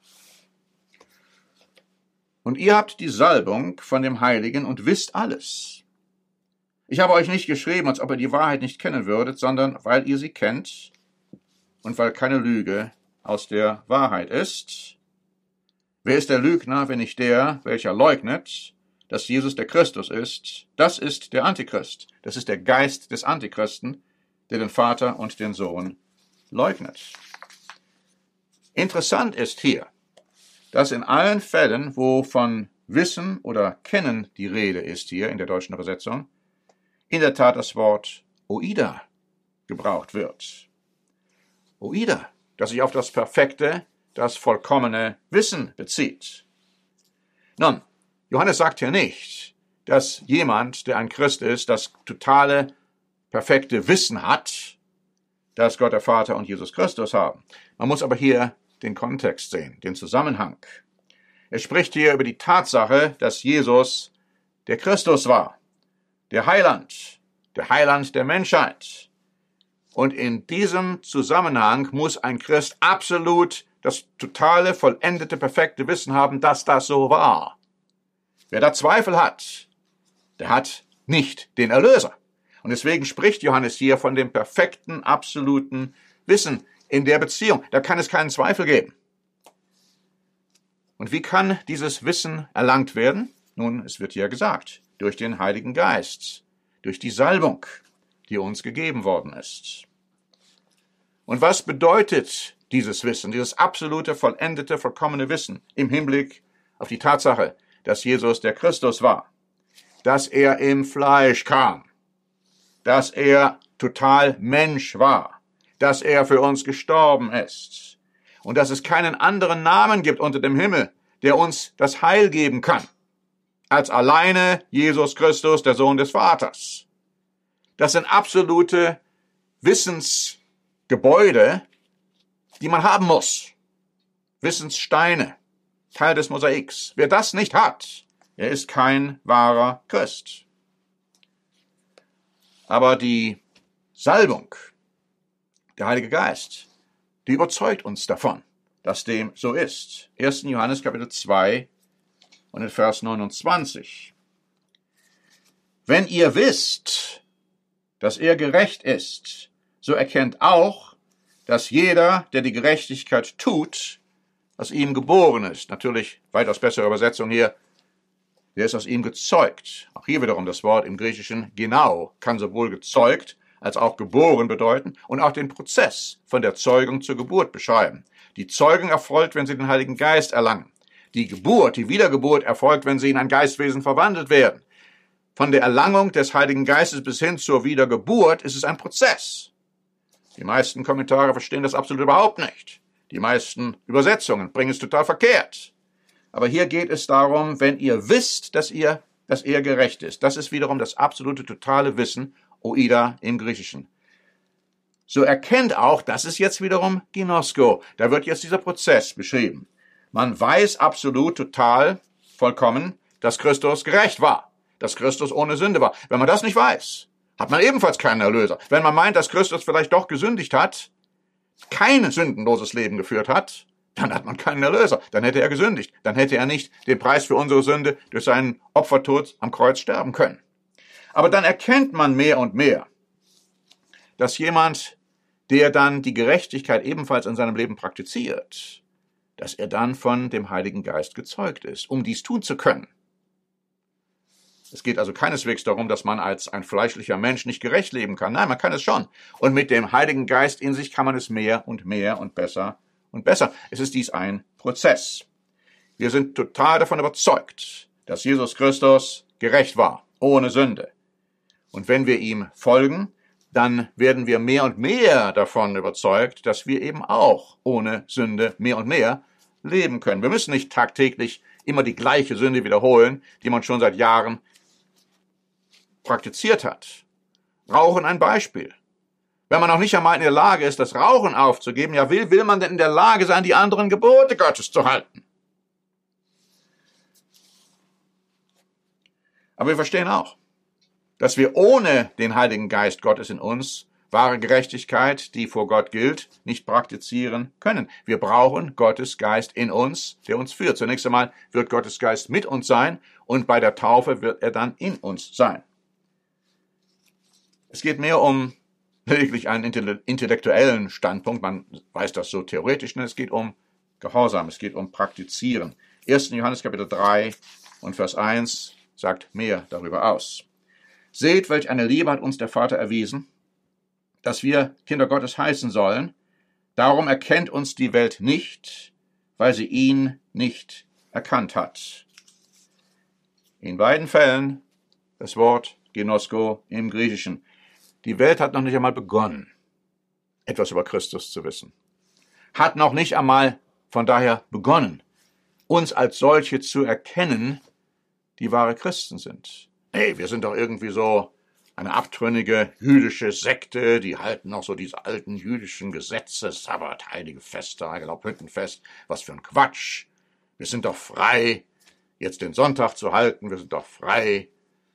Und ihr habt die Salbung von dem Heiligen und wisst alles. Ich habe euch nicht geschrieben, als ob ihr die Wahrheit nicht kennen würdet, sondern weil ihr sie kennt und weil keine Lüge aus der Wahrheit ist. Wer ist der Lügner, wenn nicht der, welcher leugnet, dass Jesus der Christus ist? Das ist der Antichrist. Das ist der Geist des Antichristen, der den Vater und den Sohn leugnet. Interessant ist hier, dass in allen Fällen, wo von Wissen oder Kennen die Rede ist hier in der deutschen Übersetzung, in der Tat das Wort Oida gebraucht wird. Oida, das sich auf das perfekte, das vollkommene Wissen bezieht. Nun, Johannes sagt hier nicht, dass jemand, der ein Christ ist, das totale, perfekte Wissen hat, das Gott der Vater und Jesus Christus haben. Man muss aber hier den Kontext sehen, den Zusammenhang. Er spricht hier über die Tatsache, dass Jesus der Christus war, der Heiland der Menschheit. Und in diesem Zusammenhang muss ein Christ absolut das totale, vollendete, perfekte Wissen haben, dass das so war. Wer da Zweifel hat, der hat nicht den Erlöser. Und deswegen spricht Johannes hier von dem perfekten, absoluten Wissen in der Beziehung. Da kann es keinen Zweifel geben. Und wie kann dieses Wissen erlangt werden? Nun, es wird hier gesagt, durch den Heiligen Geist, durch die Salbung, die uns gegeben worden ist. Und was bedeutet dieses Wissen, dieses absolute, vollendete, vollkommene Wissen im Hinblick auf die Tatsache, dass Jesus der Christus war, dass er im Fleisch kam, dass er total Mensch war, dass er für uns gestorben ist und dass es keinen anderen Namen gibt unter dem Himmel, der uns das Heil geben kann, als alleine Jesus Christus, der Sohn des Vaters. Das sind absolute Wissensgebäude, die man haben muss. Wissenssteine, Teil des Mosaiks. Wer das nicht hat, er ist kein wahrer Christ. Aber die Salbung, der Heilige Geist, die überzeugt uns davon, dass dem so ist. 1. Johannes Kapitel 2 und in Vers 29. Wenn ihr wisst, dass er gerecht ist, so erkennt auch, dass jeder, der die Gerechtigkeit tut, aus ihm geboren ist. Natürlich weitaus bessere Übersetzung hier, der ist aus ihm gezeugt. Auch hier wiederum das Wort im Griechischen genau kann sowohl gezeugt als auch geboren bedeuten und auch den Prozess von der Zeugung zur Geburt beschreiben. Die Zeugung erfolgt, wenn sie den Heiligen Geist erlangen. Die Geburt, die Wiedergeburt erfolgt, wenn sie in ein Geistwesen verwandelt werden. Von der Erlangung des Heiligen Geistes bis hin zur Wiedergeburt ist es ein Prozess. Die meisten Kommentare verstehen das absolut überhaupt nicht. Die meisten Übersetzungen bringen es total verkehrt. Aber hier geht es darum, wenn ihr wisst, dass er gerecht ist. Das ist wiederum das absolute, totale Wissen, Oida im Griechischen. So erkennt auch, das ist jetzt wiederum Ginosko. Da wird jetzt dieser Prozess beschrieben. Man weiß absolut, total, vollkommen, dass Christus gerecht war, dass Christus ohne Sünde war. Wenn man das nicht weiß, hat man ebenfalls keinen Erlöser. Wenn man meint, dass Christus vielleicht doch gesündigt hat, kein sündenloses Leben geführt hat, dann hat man keinen Erlöser. Dann hätte er gesündigt. Dann hätte er nicht den Preis für unsere Sünde durch seinen Opfertod am Kreuz sterben können. Aber dann erkennt man mehr und mehr, dass jemand, der dann die Gerechtigkeit ebenfalls in seinem Leben praktiziert, dass er dann von dem Heiligen Geist gezeugt ist, um dies tun zu können. Es geht also keineswegs darum, dass man als ein fleischlicher Mensch nicht gerecht leben kann. Nein, man kann es schon. Und mit dem Heiligen Geist in sich kann man es mehr und mehr und besser und besser. Es ist dies ein Prozess. Wir sind total davon überzeugt, dass Jesus Christus gerecht war, ohne Sünde. Und wenn wir ihm folgen, dann werden wir mehr und mehr davon überzeugt, dass wir eben auch ohne Sünde mehr und mehr leben können. Wir müssen nicht tagtäglich immer die gleiche Sünde wiederholen, die man schon seit Jahren praktiziert hat. Rauchen ein Beispiel. Wenn man noch nicht einmal in der Lage ist, das Rauchen aufzugeben, ja, will man denn in der Lage sein, die anderen Gebote Gottes zu halten? Aber wir verstehen auch, dass wir ohne den Heiligen Geist Gottes in uns wahre Gerechtigkeit, die vor Gott gilt, nicht praktizieren können. Wir brauchen Gottes Geist in uns, der uns führt. Zunächst einmal wird Gottes Geist mit uns sein und bei der Taufe wird er dann in uns sein. Es geht mehr um lediglich einen intellektuellen Standpunkt, man weiß das so theoretisch, es geht um Gehorsam, es geht um Praktizieren. 1. Johannes Kapitel 3 und Vers 1 sagt mehr darüber aus. Seht, welch eine Liebe hat uns der Vater erwiesen, dass wir Kinder Gottes heißen sollen. Darum erkennt uns die Welt nicht, weil sie ihn nicht erkannt hat. In beiden Fällen das Wort Ginosko im Griechischen. Die Welt hat noch nicht einmal begonnen, etwas über Christus zu wissen. Hat noch nicht einmal von daher begonnen, uns als solche zu erkennen, die wahre Christen sind. Hey, wir sind doch irgendwie so eine abtrünnige jüdische Sekte, die halten noch so diese alten jüdischen Gesetze, Sabbat, heilige Festtage, Laubhüttenfest, was für ein Quatsch. Wir sind doch frei, jetzt den Sonntag zu halten, wir sind doch frei,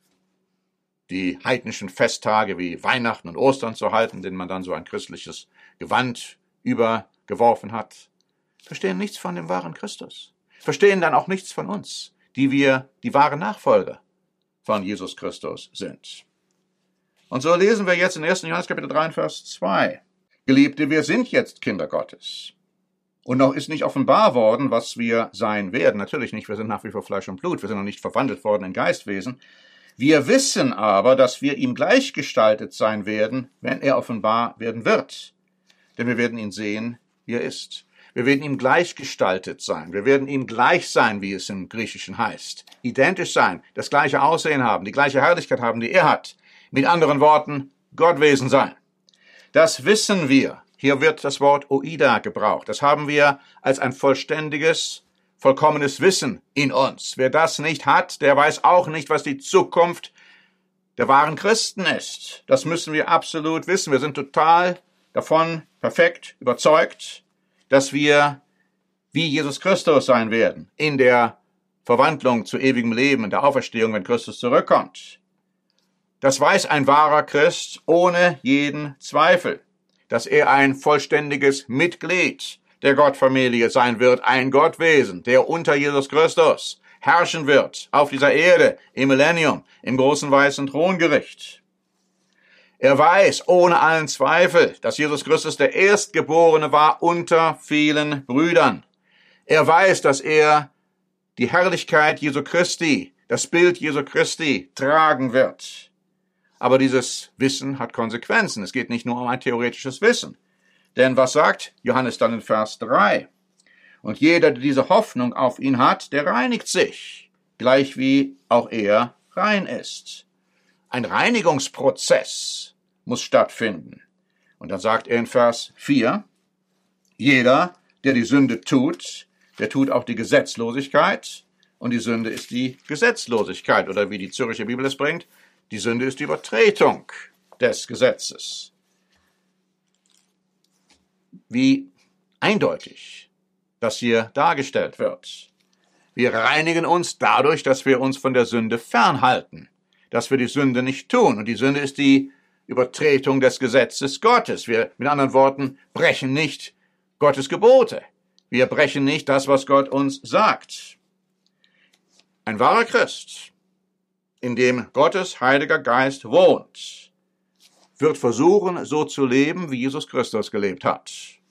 die heidnischen Festtage wie Weihnachten und Ostern zu halten, denen man dann so ein christliches Gewand übergeworfen hat. Verstehen nichts von dem wahren Christus. Verstehen dann auch nichts von uns, die wir die wahren Nachfolger von Jesus Christus sind. Und so lesen wir jetzt in 1. Johannes Kapitel 3, Vers 2. Geliebte, wir sind jetzt Kinder Gottes. Und noch ist nicht offenbar worden, was wir sein werden. Natürlich nicht, wir sind nach wie vor Fleisch und Blut, wir sind noch nicht verwandelt worden in Geistwesen. Wir wissen aber, dass wir ihm gleichgestaltet sein werden, wenn er offenbar werden wird. Denn wir werden ihn sehen, wie er ist. Wir werden ihm gleichgestaltet sein. Wir werden ihm gleich sein, wie es im Griechischen heißt. Identisch sein, das gleiche Aussehen haben, die gleiche Herrlichkeit haben, die er hat. Mit anderen Worten, Gottwesen sein. Das wissen wir. Hier wird das Wort Oida gebraucht. Das haben wir als ein vollständiges, vollkommenes Wissen in uns. Wer das nicht hat, der weiß auch nicht, was die Zukunft der wahren Christen ist. Das müssen wir absolut wissen. Wir sind total davon perfekt überzeugt, dass wir wie Jesus Christus sein werden, in der Verwandlung zu ewigem Leben, in der Auferstehung, wenn Christus zurückkommt. Das weiß ein wahrer Christ ohne jeden Zweifel, dass er ein vollständiges Mitglied der Gottfamilie sein wird, ein Gottwesen, der unter Jesus Christus herrschen wird, auf dieser Erde, im Millennium, im großen weißen Throngericht. Er weiß ohne allen Zweifel, dass Jesus Christus der Erstgeborene war unter vielen Brüdern. Er weiß, dass er die Herrlichkeit Jesu Christi, das Bild Jesu Christi tragen wird. Aber dieses Wissen hat Konsequenzen. Es geht nicht nur um ein theoretisches Wissen. Denn was sagt Johannes dann in Vers 3? Und jeder, der diese Hoffnung auf ihn hat, der reinigt sich, gleich wie auch er rein ist. Ein Reinigungsprozess muss stattfinden. Und dann sagt er in Vers 4, jeder, der die Sünde tut, der tut auch die Gesetzlosigkeit. Und die Sünde ist die Gesetzlosigkeit. Oder wie die Zürcher Bibel es bringt, die Sünde ist die Übertretung des Gesetzes. Wie eindeutig das hier dargestellt wird. Wir reinigen uns dadurch, dass wir uns von der Sünde fernhalten, dass wir die Sünde nicht tun. Und die Sünde ist die Übertretung des Gesetzes Gottes. Wir, mit anderen Worten, brechen nicht Gottes Gebote. Wir brechen nicht das, was Gott uns sagt. Ein wahrer Christ, in dem Gottes Heiliger Geist wohnt, wird versuchen, so zu leben, wie Jesus Christus gelebt hat.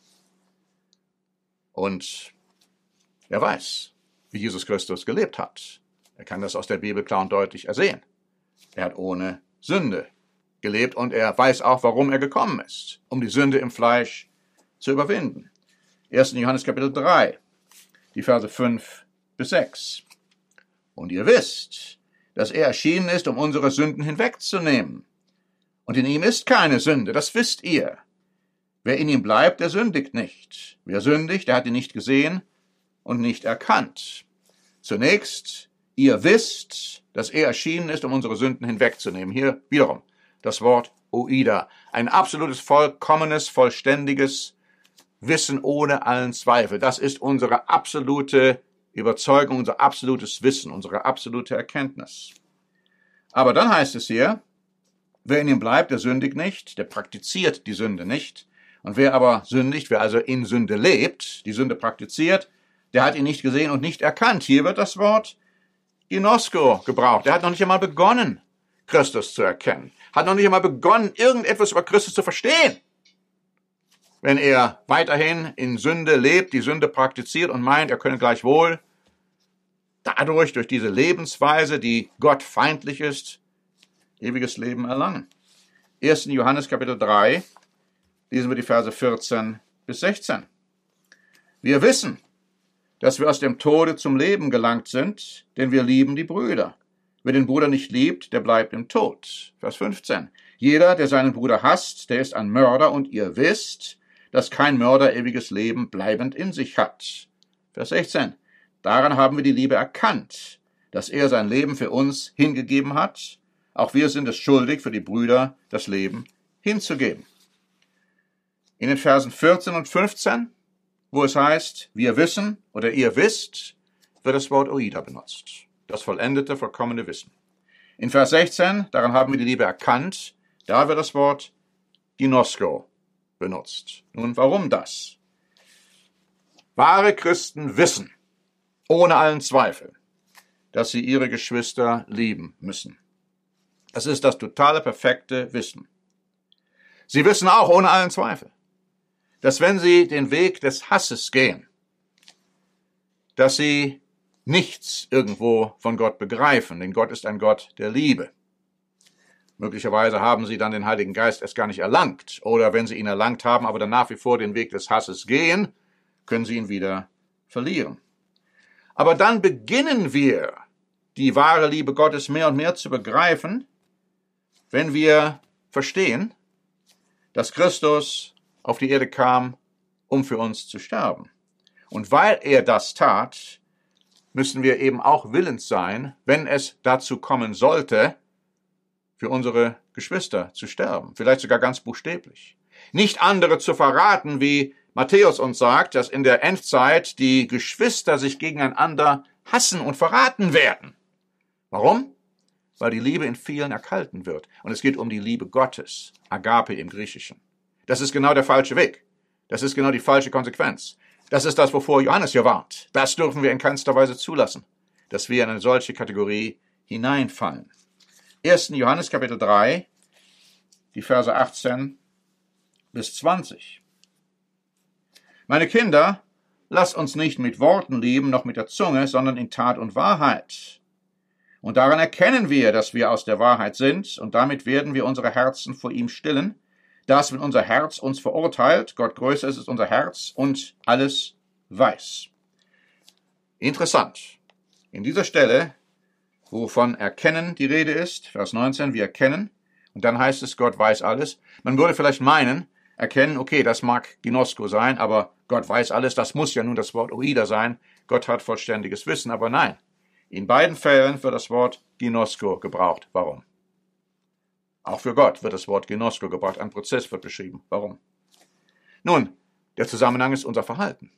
Und er weiß, wie Jesus Christus gelebt hat. Er kann das aus der Bibel klar und deutlich ersehen. Er hat ohne Sünde gelebt und er weiß auch, warum er gekommen ist, um die Sünde im Fleisch zu überwinden. 1. Johannes Kapitel 3, die Verse 5 bis 6. Und ihr wisst, dass er erschienen ist, um unsere Sünden hinwegzunehmen. Und in ihm ist keine Sünde, das wisst ihr. Wer in ihm bleibt, der sündigt nicht. Wer sündigt, der hat ihn nicht gesehen und nicht erkannt. Zunächst, ihr wisst, dass er erschienen ist, um unsere Sünden hinwegzunehmen. Hier wiederum das Wort Oida. Ein absolutes, vollkommenes, vollständiges Wissen ohne allen Zweifel. Das ist unsere absolute Überzeugung, unser absolutes Wissen, unsere absolute Erkenntnis. Aber dann heißt es hier, Wer in ihm bleibt, der sündigt nicht, der praktiziert die Sünde nicht. Und wer aber sündigt, wer also in Sünde lebt, die Sünde praktiziert, der hat ihn nicht gesehen und nicht erkannt. Hier wird das Wort Ginosko gebraucht. Er hat noch nicht einmal begonnen, Christus zu erkennen. Hat noch nicht einmal begonnen, irgendetwas über Christus zu verstehen. Wenn er weiterhin in Sünde lebt, die Sünde praktiziert und meint, er könne gleichwohl dadurch, durch diese Lebensweise, die Gott feindlich ist, ewiges Leben erlangen. 1. Johannes Kapitel 3, lesen wir die Verse 14 bis 16. Wir wissen, dass wir aus dem Tode zum Leben gelangt sind, denn wir lieben die Brüder. Wer den Bruder nicht liebt, der bleibt im Tod. Vers 15. Jeder, der seinen Bruder hasst, der ist ein Mörder, und ihr wisst, dass kein Mörder ewiges Leben bleibend in sich hat. Vers 16. Daran haben wir die Liebe erkannt, dass er sein Leben für uns hingegeben hat. Auch wir sind es schuldig, für die Brüder das Leben hinzugeben. In den Versen 14 und 15, wo es heißt, wir wissen oder ihr wisst, wird das Wort oida benutzt. Das vollendete, vollkommene Wissen. In Vers 16, daran haben wir die Liebe erkannt, da wird das Wort ginosko benutzt. Nun, warum das? Wahre Christen wissen, ohne allen Zweifel, dass sie ihre Geschwister lieben müssen. Das ist das totale, perfekte Wissen. Sie wissen auch ohne allen Zweifel, dass wenn sie den Weg des Hasses gehen, dass sie nichts irgendwo von Gott begreifen, denn Gott ist ein Gott der Liebe. Möglicherweise haben sie dann den Heiligen Geist erst gar nicht erlangt, oder wenn sie ihn erlangt haben, aber dann nach wie vor den Weg des Hasses gehen, können sie ihn wieder verlieren. Aber dann beginnen wir, die wahre Liebe Gottes mehr und mehr zu begreifen, wenn wir verstehen, dass Christus auf die Erde kam, um für uns zu sterben. Und weil er das tat, müssen wir eben auch willens sein, wenn es dazu kommen sollte, für unsere Geschwister zu sterben, vielleicht sogar ganz buchstäblich. Nicht andere zu verraten, wie Matthäus uns sagt, dass in der Endzeit die Geschwister sich gegeneinander hassen und verraten werden. Warum? Weil die Liebe in vielen erkalten wird. Und es geht um die Liebe Gottes, Agape im Griechischen. Das ist genau der falsche Weg. Das ist genau die falsche Konsequenz. Das ist das, wovor Johannes hier warnt. Das dürfen wir in keinster Weise zulassen, dass wir in eine solche Kategorie hineinfallen. 1. Johannes Kapitel 3, die Verse 18 bis 20. Meine Kinder, lasst uns nicht mit Worten lieben, noch mit der Zunge, sondern in Tat und Wahrheit. Und daran erkennen wir, dass wir aus der Wahrheit sind, und damit werden wir unsere Herzen vor ihm stillen, dass, wenn unser Herz uns verurteilt, Gott größer ist als unser Herz und alles weiß. Interessant. In dieser Stelle, wovon Erkennen die Rede ist, Vers 19, wir erkennen, und dann heißt es, Gott weiß alles. Man würde vielleicht meinen, erkennen, okay, das mag Ginosko sein, aber Gott weiß alles, das muss ja nun das Wort oida sein. Gott hat vollständiges Wissen, aber nein. In beiden Fällen wird das Wort Ginosko gebraucht. Warum? Auch für Gott wird das Wort Ginosko gebraucht. Ein Prozess wird beschrieben. Warum? Nun, der Zusammenhang ist unser Verhalten.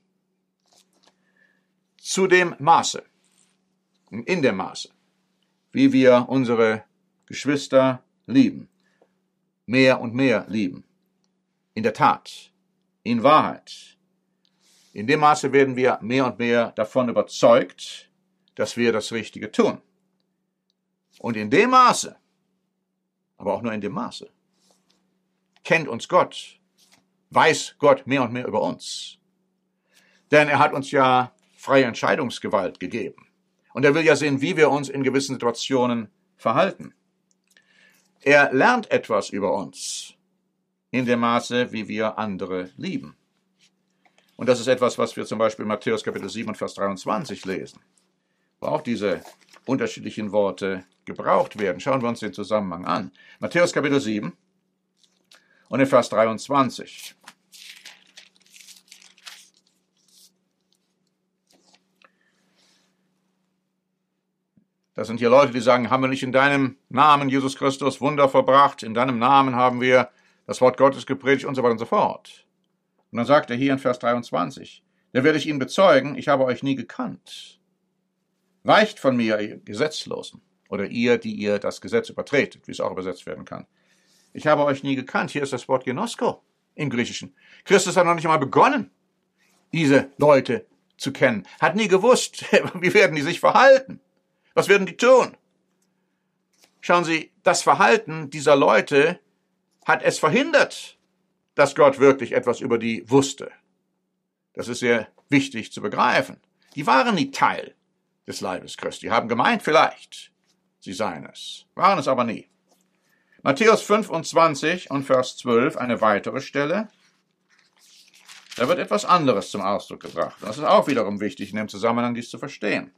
Zu dem Maße, in dem Maße, wie wir unsere Geschwister lieben, mehr und mehr lieben, in der Tat, in Wahrheit, in dem Maße werden wir mehr und mehr davon überzeugt, dass wir das Richtige tun. Und in dem Maße, aber auch nur in dem Maße, kennt uns Gott, weiß Gott mehr und mehr über uns. Denn er hat uns ja freie Entscheidungsgewalt gegeben. Und er will ja sehen, wie wir uns in gewissen Situationen verhalten. Er lernt etwas über uns in dem Maße, wie wir andere lieben. Und das ist etwas, was wir zum Beispiel in Matthäus Kapitel 7, Vers 23 lesen, wo auch diese unterschiedlichen Worte gebraucht werden. Schauen wir uns den Zusammenhang an. Matthäus Kapitel 7 und in Vers 23. Das sind hier Leute, die sagen, haben wir nicht in deinem Namen, Jesus Christus, Wunder verbracht, in deinem Namen haben wir das Wort Gottes gepredigt und so weiter und so fort. Und dann sagt er hier in Vers 23, da werde ich Ihnen bezeugen, ich habe euch nie gekannt. Weicht von mir, ihr Gesetzlosen, oder ihr, die ihr das Gesetz übertretet, wie es auch übersetzt werden kann. Ich habe euch nie gekannt. Hier ist das Wort Ginosko im Griechischen. Christus hat noch nicht einmal begonnen, diese Leute zu kennen. Hat nie gewusst, wie werden die sich verhalten? Was werden die tun? Schauen Sie, das Verhalten dieser Leute hat es verhindert, dass Gott wirklich etwas über die wusste. Das ist sehr wichtig zu begreifen. Die waren nie Teil des Leibes Christi. Die haben gemeint vielleicht, sie seien es, waren es aber nie. Matthäus 25 und Vers 12, eine weitere Stelle. Da wird etwas anderes zum Ausdruck gebracht. Das ist auch wiederum wichtig, in dem Zusammenhang dies zu verstehen.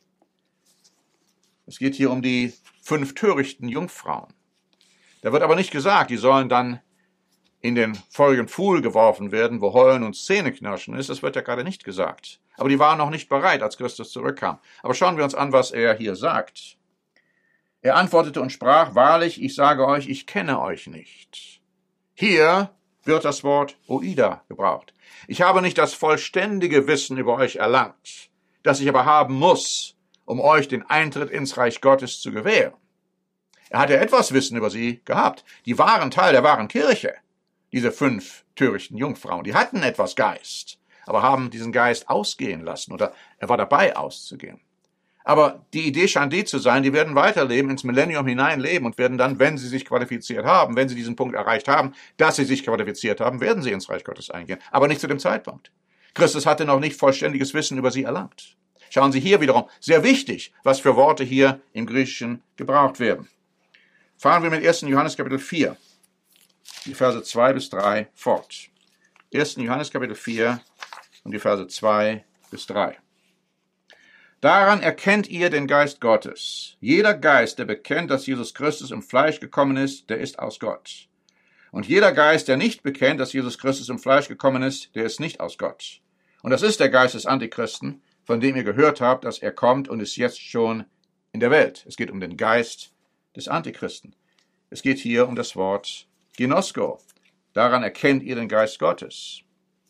Es geht hier um die 5 törichten Jungfrauen. Da wird aber nicht gesagt, die sollen dann in den feurigen Pfuhl geworfen werden, wo Heulen und Zähneknirschen ist. Das wird ja gerade nicht gesagt. Aber die waren noch nicht bereit, als Christus zurückkam. Aber schauen wir uns an, was er hier sagt. Er antwortete und sprach, wahrlich, ich sage euch, ich kenne euch nicht. Hier wird das Wort Oida gebraucht. Ich habe nicht das vollständige Wissen über euch erlangt, das ich aber haben muss, um euch den Eintritt ins Reich Gottes zu gewähren. Er hatte etwas Wissen über sie gehabt. Die waren Teil der wahren Kirche, diese 5 törichten Jungfrauen. Die hatten etwas Geist, aber haben diesen Geist ausgehen lassen oder er war dabei auszugehen. Aber die Idee scheint die zu sein, die werden weiterleben, ins Millennium hineinleben und werden dann, wenn sie sich qualifiziert haben, wenn sie diesen Punkt erreicht haben, dass sie sich qualifiziert haben, werden sie ins Reich Gottes eingehen. Aber nicht zu dem Zeitpunkt. Christus hatte noch nicht vollständiges Wissen über sie erlangt. Schauen Sie hier wiederum, sehr wichtig, was für Worte hier im Griechischen gebraucht werden. Fahren wir mit 1. Johannes Kapitel 4, die Verse 2 bis 3 fort. 1. Johannes Kapitel 4 und die Verse 2 bis 3. Daran erkennt ihr den Geist Gottes. Jeder Geist, der bekennt, dass Jesus Christus im Fleisch gekommen ist, der ist aus Gott. Und jeder Geist, der nicht bekennt, dass Jesus Christus im Fleisch gekommen ist, der ist nicht aus Gott. Und das ist der Geist des Antichristen, von dem ihr gehört habt, dass er kommt und ist jetzt schon in der Welt. Es geht um den Geist des Antichristen. Es geht hier um das Wort Ginosko. Daran erkennt ihr den Geist Gottes.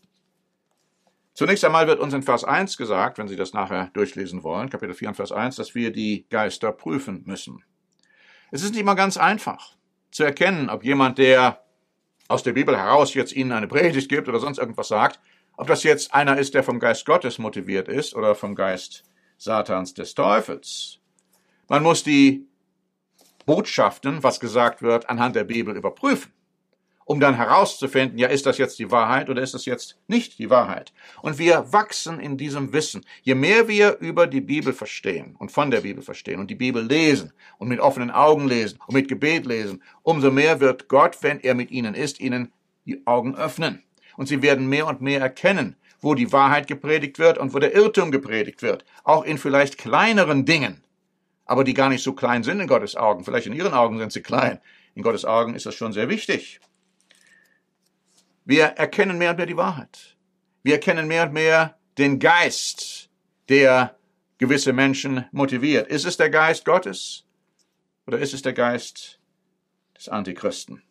Zunächst einmal wird uns in Vers 1 gesagt, wenn Sie das nachher durchlesen wollen, Kapitel 4 und Vers 1, dass wir die Geister prüfen müssen. Es ist nicht immer ganz einfach zu erkennen, ob jemand, der aus der Bibel heraus jetzt Ihnen eine Predigt gibt oder sonst irgendwas sagt, ob das jetzt einer ist, der vom Geist Gottes motiviert ist oder vom Geist Satans des Teufels. Man muss die Botschaften, was gesagt wird, anhand der Bibel überprüfen, um dann herauszufinden, ja, ist das jetzt die Wahrheit oder ist das jetzt nicht die Wahrheit? Und wir wachsen in diesem Wissen. Je mehr wir über die Bibel verstehen und von der Bibel verstehen und die Bibel lesen und mit offenen Augen lesen und mit Gebet lesen, umso mehr wird Gott, wenn er mit ihnen ist, ihnen die Augen öffnen. Und sie werden mehr und mehr erkennen, wo die Wahrheit gepredigt wird und wo der Irrtum gepredigt wird. Auch in vielleicht kleineren Dingen, aber die gar nicht so klein sind in Gottes Augen. Vielleicht in Ihren Augen sind sie klein. In Gottes Augen ist das schon sehr wichtig. Wir erkennen mehr und mehr die Wahrheit. Wir erkennen mehr und mehr den Geist, der gewisse Menschen motiviert. Ist es der Geist Gottes oder ist es der Geist des Antichristen?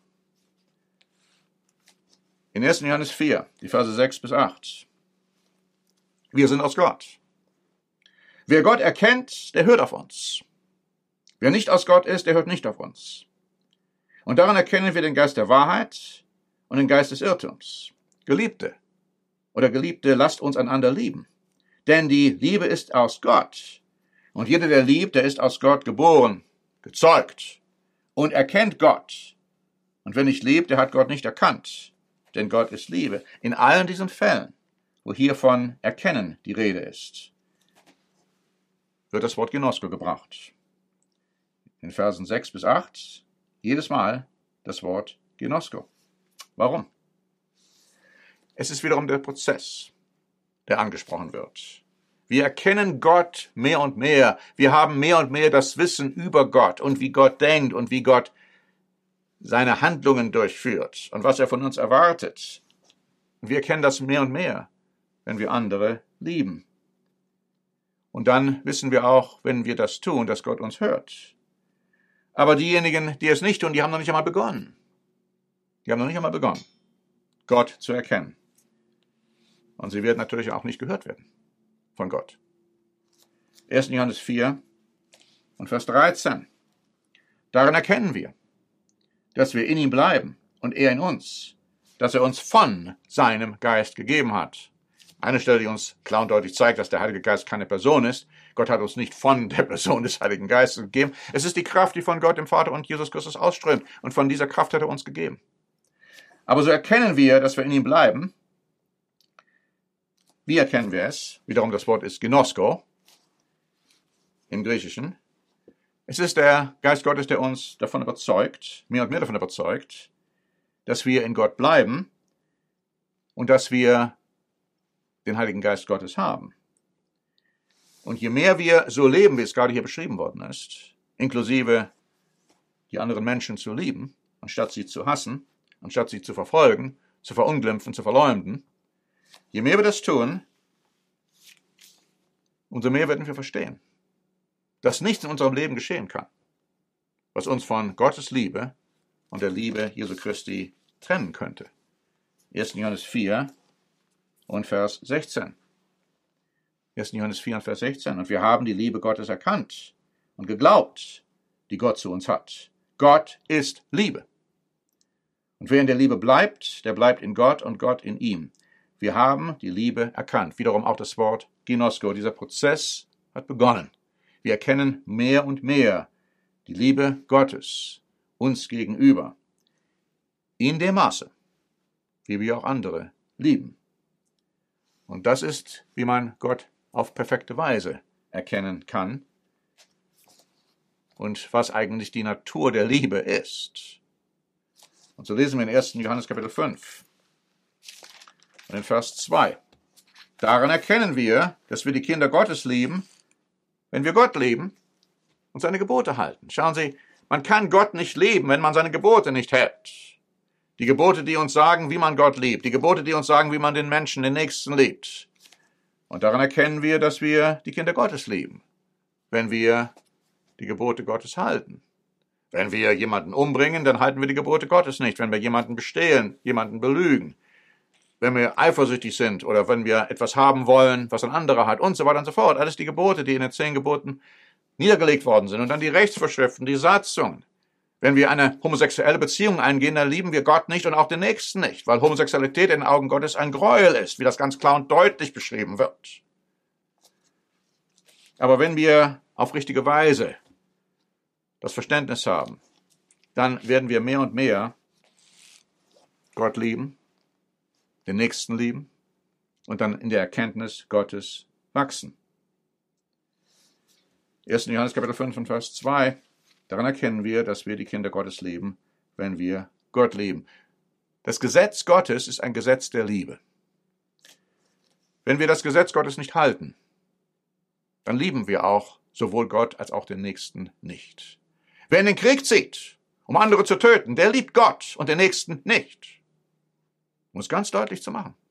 In 1. Johannes 4, die Verse 6 bis 8. Wir sind aus Gott. Wer Gott erkennt, der hört auf uns. Wer nicht aus Gott ist, der hört nicht auf uns. Und daran erkennen wir den Geist der Wahrheit und den Geist des Irrtums. Geliebte oder Geliebte, lasst uns einander lieben. Denn die Liebe ist aus Gott. Und jeder, der liebt, der ist aus Gott geboren, gezeugt und erkennt Gott. Und wer nicht liebt, der hat Gott nicht erkannt. Denn Gott ist Liebe. In allen diesen Fällen, wo hier von Erkennen die Rede ist, wird das Wort Ginosko gebraucht. In Versen 6 bis 8 jedes Mal das Wort Ginosko. Warum? Es ist wiederum der Prozess, der angesprochen wird. Wir erkennen Gott mehr und mehr. Wir haben mehr und mehr das Wissen über Gott und wie Gott denkt und wie Gott seine Handlungen durchführt und was er von uns erwartet. Wir erkennen das mehr und mehr, wenn wir andere lieben. Und dann wissen wir auch, wenn wir das tun, dass Gott uns hört. Aber diejenigen, die es nicht tun, die haben noch nicht einmal begonnen. Gott zu erkennen. Und sie werden natürlich auch nicht gehört werden von Gott. 1. Johannes 4 und Vers 13. Darin erkennen wir, dass wir in ihm bleiben und er in uns, dass er uns von seinem Geist gegeben hat. Eine Stelle, die uns klar und deutlich zeigt, dass der Heilige Geist keine Person ist. Gott hat uns nicht von der Person des Heiligen Geistes gegeben. Es ist die Kraft, die von Gott, dem Vater und Jesus Christus ausströmt. Und von dieser Kraft hat er uns gegeben. Aber so erkennen wir, dass wir in ihm bleiben. Wie erkennen wir es? Wiederum das Wort ist Ginosko im Griechischen. Es ist der Geist Gottes, der uns davon überzeugt, mehr und mehr davon überzeugt, dass wir in Gott bleiben und dass wir den Heiligen Geist Gottes haben. Und je mehr wir so leben, wie es gerade hier beschrieben worden ist, inklusive die anderen Menschen zu lieben, anstatt sie zu hassen, anstatt sie zu verfolgen, zu verunglimpfen, zu verleumden, je mehr wir das tun, umso mehr werden wir verstehen, dass nichts in unserem Leben geschehen kann, was uns von Gottes Liebe und der Liebe Jesu Christi trennen könnte. 1. Johannes 4 und Vers 16. 1. Johannes 4 und Vers 16. Und wir haben die Liebe Gottes erkannt und geglaubt, die Gott zu uns hat. Gott ist Liebe. Und wer in der Liebe bleibt, der bleibt in Gott und Gott in ihm. Wir haben die Liebe erkannt. Wiederum auch das Wort Ginosko. Dieser Prozess hat begonnen. Wir erkennen mehr und mehr die Liebe Gottes uns gegenüber. In dem Maße, wie wir auch andere lieben. Und das ist, wie man Gott auf perfekte Weise erkennen kann und was eigentlich die Natur der Liebe ist. Und so lesen wir in 1. Johannes Kapitel 5 und in Vers 2. Daran erkennen wir, dass wir die Kinder Gottes lieben, wenn wir Gott lieben und seine Gebote halten. Schauen Sie, man kann Gott nicht lieben, wenn man seine Gebote nicht hält. Die Gebote, die uns sagen, wie man Gott liebt. Die Gebote, die uns sagen, wie man den Menschen, den Nächsten liebt. Und daran erkennen wir, dass wir die Kinder Gottes lieben, wenn wir die Gebote Gottes halten. Wenn wir jemanden umbringen, dann halten wir die Gebote Gottes nicht. Wenn wir jemanden bestehlen, jemanden belügen, wenn wir eifersüchtig sind oder wenn wir etwas haben wollen, was ein anderer hat und so weiter und so fort. Alles die Gebote, die in den 10 Geboten niedergelegt worden sind. Und dann die Rechtsvorschriften, die Satzungen. Wenn wir eine homosexuelle Beziehung eingehen, dann lieben wir Gott nicht und auch den Nächsten nicht, weil Homosexualität in den Augen Gottes ein Gräuel ist, wie das ganz klar und deutlich beschrieben wird. Aber wenn wir auf richtige Weise das Verständnis haben, dann werden wir mehr und mehr Gott lieben, den Nächsten lieben und dann in der Erkenntnis Gottes wachsen. 1. Johannes Kapitel 5 und Vers 2. Daran erkennen wir, dass wir die Kinder Gottes lieben, wenn wir Gott lieben. Das Gesetz Gottes ist ein Gesetz der Liebe. Wenn wir das Gesetz Gottes nicht halten, dann lieben wir auch sowohl Gott als auch den Nächsten nicht. Wer in den Krieg zieht, um andere zu töten, der liebt Gott und den Nächsten nicht. Um es ganz deutlich zu machen.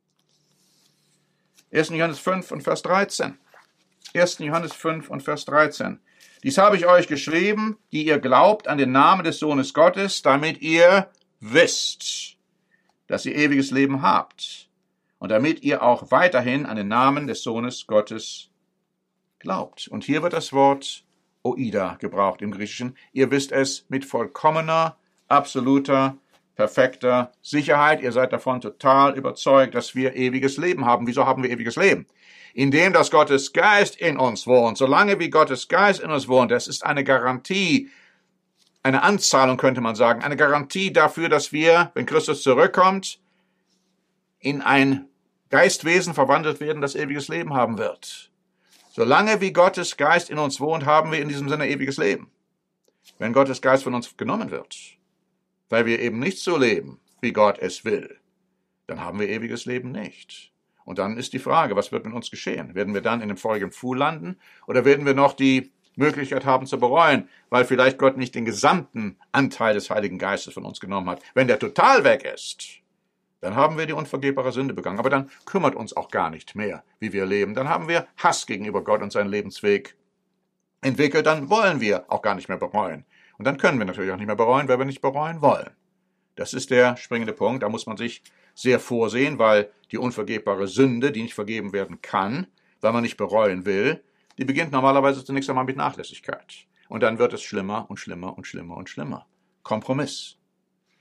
1. Johannes 5 und Vers 13. 1. Johannes 5 und Vers 13. Dies habe ich euch geschrieben, die ihr glaubt an den Namen des Sohnes Gottes, damit ihr wisst, dass ihr ewiges Leben habt und damit ihr auch weiterhin an den Namen des Sohnes Gottes glaubt. Und hier wird das Wort Oida gebraucht im Griechischen. Ihr wisst es mit vollkommener, absoluter, perfekter Sicherheit. Ihr seid davon total überzeugt, dass wir ewiges Leben haben. Wieso haben wir ewiges Leben? Indem dass Gottes Geist in uns wohnt. Solange wie Gottes Geist in uns wohnt, das ist eine Garantie, eine Anzahlung könnte man sagen, eine Garantie dafür, dass wir, wenn Christus zurückkommt, in ein Geistwesen verwandelt werden, das ewiges Leben haben wird. Solange wie Gottes Geist in uns wohnt, haben wir in diesem Sinne ewiges Leben. Wenn Gottes Geist von uns genommen wird, weil wir eben nicht so leben, wie Gott es will, dann haben wir ewiges Leben nicht. Und dann ist die Frage, was wird mit uns geschehen? Werden wir dann in dem feurigen Pfuhl landen oder werden wir noch die Möglichkeit haben zu bereuen, weil vielleicht Gott nicht den gesamten Anteil des Heiligen Geistes von uns genommen hat? Wenn der total weg ist, dann haben wir die unvergebbare Sünde begangen. Aber dann kümmert uns auch gar nicht mehr, wie wir leben. Dann haben wir Hass gegenüber Gott und seinen Lebensweg entwickelt. Dann wollen wir auch gar nicht mehr bereuen. Und dann können wir natürlich auch nicht mehr bereuen, weil wir nicht bereuen wollen. Das ist der springende Punkt. Da muss man sich sehr vorsehen, weil die unvergebbare Sünde, die nicht vergeben werden kann, weil man nicht bereuen will, die beginnt normalerweise zunächst einmal mit Nachlässigkeit. Und dann wird es schlimmer und schlimmer und schlimmer und schlimmer. Kompromiss.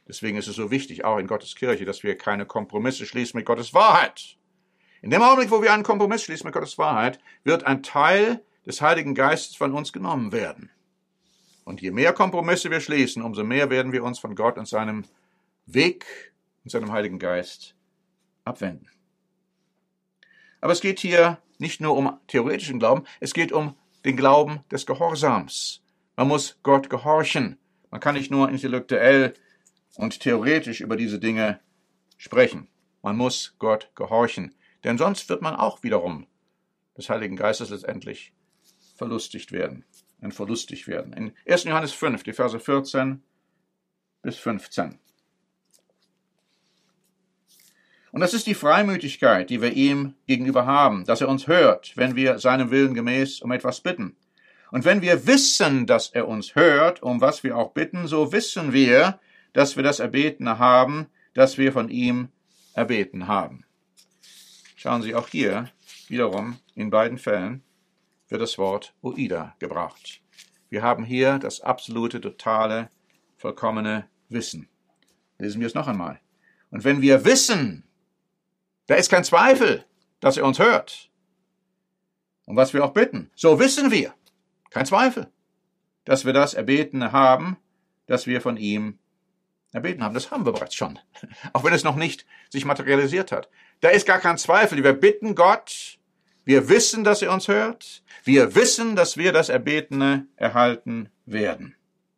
Deswegen ist es so wichtig, auch in Gottes Kirche, dass wir keine Kompromisse schließen mit Gottes Wahrheit. In dem Augenblick, wo wir einen Kompromiss schließen mit Gottes Wahrheit, wird ein Teil des Heiligen Geistes von uns genommen werden. Und je mehr Kompromisse wir schließen, umso mehr werden wir uns von Gott und seinem Weg und seinem Heiligen Geist abwenden. Aber es geht hier nicht nur um theoretischen Glauben, es geht um den Glauben des Gehorsams. Man muss Gott gehorchen. Man kann nicht nur intellektuell und theoretisch über diese Dinge sprechen. Man muss Gott gehorchen. Denn sonst wird man auch wiederum des Heiligen Geistes letztendlich verlustigt werden. In 1. Johannes 5, die Verse 14 bis 15. Und das ist die Freimütigkeit, die wir ihm gegenüber haben, dass er uns hört, wenn wir seinem Willen gemäß um etwas bitten. Und wenn wir wissen, dass er uns hört, um was wir auch bitten, so wissen wir, dass wir das Erbetene haben, das wir von ihm erbeten haben. Schauen Sie, auch hier wiederum in beiden Fällen wird das Wort oida gebraucht. Wir haben hier das absolute, totale, vollkommene Wissen. Lesen wir es noch einmal. Und wenn wir wissen, da ist kein Zweifel, dass er uns hört, um was wir auch bitten, so wissen wir, kein Zweifel, dass wir das Erbetene haben, das wir von ihm erbeten haben. Das haben wir bereits schon, auch wenn es noch nicht sich materialisiert hat. Da ist gar kein Zweifel. Wir bitten Gott, wir wissen, dass er uns hört, wir wissen, dass wir das Erbetene erhalten werden.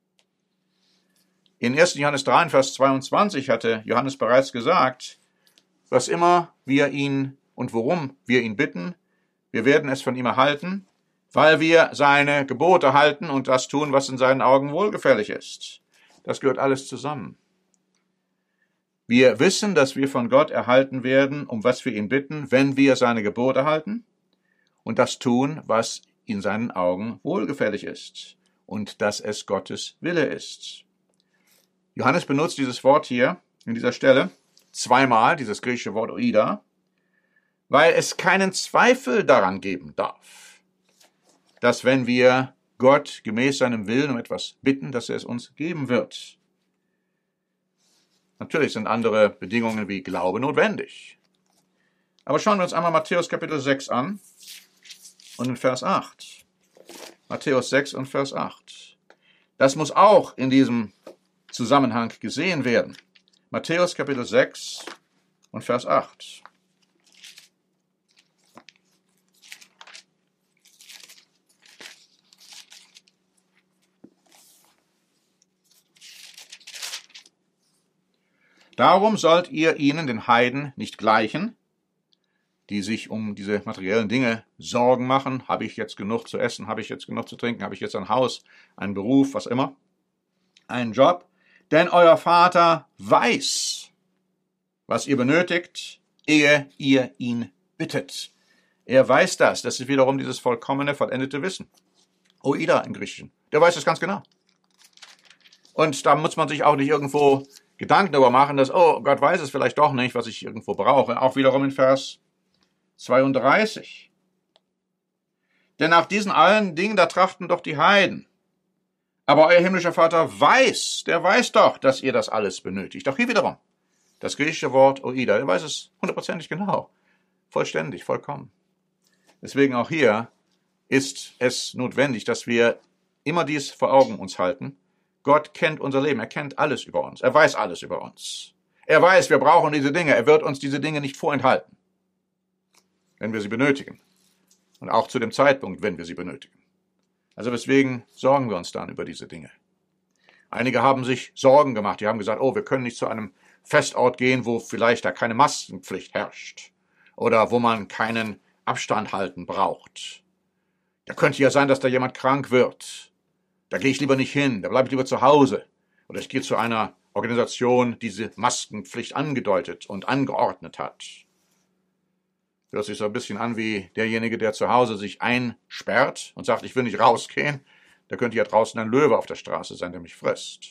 In 1. Johannes 3, Vers 22 hatte Johannes bereits gesagt, was immer wir ihn und worum wir ihn bitten, wir werden es von ihm erhalten, weil wir seine Gebote halten und das tun, was in seinen Augen wohlgefällig ist. Das gehört alles zusammen. Wir wissen, dass wir von Gott erhalten werden, um was wir ihn bitten, wenn wir seine Gebote halten und das tun, was in seinen Augen wohlgefällig ist und dass es Gottes Wille ist. Johannes benutzt dieses Wort hier in dieser Stelle zweimal, dieses griechische Wort oida, weil es keinen Zweifel daran geben darf, dass wenn wir Gott gemäß seinem Willen um etwas bitten, dass er es uns geben wird. Natürlich sind andere Bedingungen wie Glaube notwendig. Aber schauen wir uns einmal Matthäus Kapitel 6 an und in Vers 8. Matthäus 6 und Vers 8. Das muss auch in diesem Zusammenhang gesehen werden. Matthäus Kapitel 6 und Vers 8. Darum sollt ihr ihnen, den Heiden, nicht gleichen, die sich um diese materiellen Dinge Sorgen machen. Habe ich jetzt genug zu essen? Habe ich jetzt genug zu trinken? Habe ich jetzt ein Haus, einen Beruf, was immer? Einen Job? Denn euer Vater weiß, was ihr benötigt, ehe ihr ihn bittet. Er weiß das. Das ist wiederum dieses vollkommene, vollendete Wissen. Oida im Griechischen. Der weiß das ganz genau. Und da muss man sich auch nicht irgendwo Gedanken darüber machen, dass, oh, Gott weiß es vielleicht doch nicht, was ich irgendwo brauche. Auch wiederum in Vers 32. Denn nach diesen allen Dingen, da trachten doch die Heiden. Aber euer himmlischer Vater weiß, der weiß doch, dass ihr das alles benötigt. Auch hier wiederum. Das griechische Wort oida, der weiß es 100% genau. Vollständig, vollkommen. Deswegen auch hier ist es notwendig, dass wir immer dies vor Augen uns halten. Gott kennt unser Leben, er kennt alles über uns, er weiß alles über uns. Er weiß, wir brauchen diese Dinge, er wird uns diese Dinge nicht vorenthalten, wenn wir sie benötigen. Und auch zu dem Zeitpunkt, wenn wir sie benötigen. Also deswegen sorgen wir uns dann über diese Dinge. Einige haben sich Sorgen gemacht, die haben gesagt, oh, wir können nicht zu einem Festort gehen, wo vielleicht da keine Maskenpflicht herrscht oder wo man keinen Abstand halten braucht. Da könnte ja sein, dass da jemand krank wird. Da gehe ich lieber nicht hin, da bleibe ich lieber zu Hause. Oder ich gehe zu einer Organisation, die diese Maskenpflicht angedeutet und angeordnet hat. Hört sich so ein bisschen an wie derjenige, der zu Hause sich einsperrt und sagt, ich will nicht rausgehen. Da könnte ja draußen ein Löwe auf der Straße sein, der mich frisst.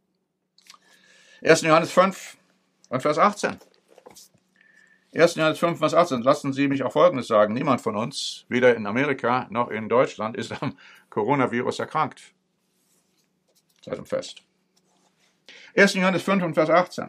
1. Johannes 5 und Vers 18. 1. Johannes 5, Vers 18. Lassen Sie mich auch Folgendes sagen. Niemand von uns, weder in Amerika noch in Deutschland, ist am Coronavirus erkrankt. Seid fest. 1. Johannes 5 und Vers 18.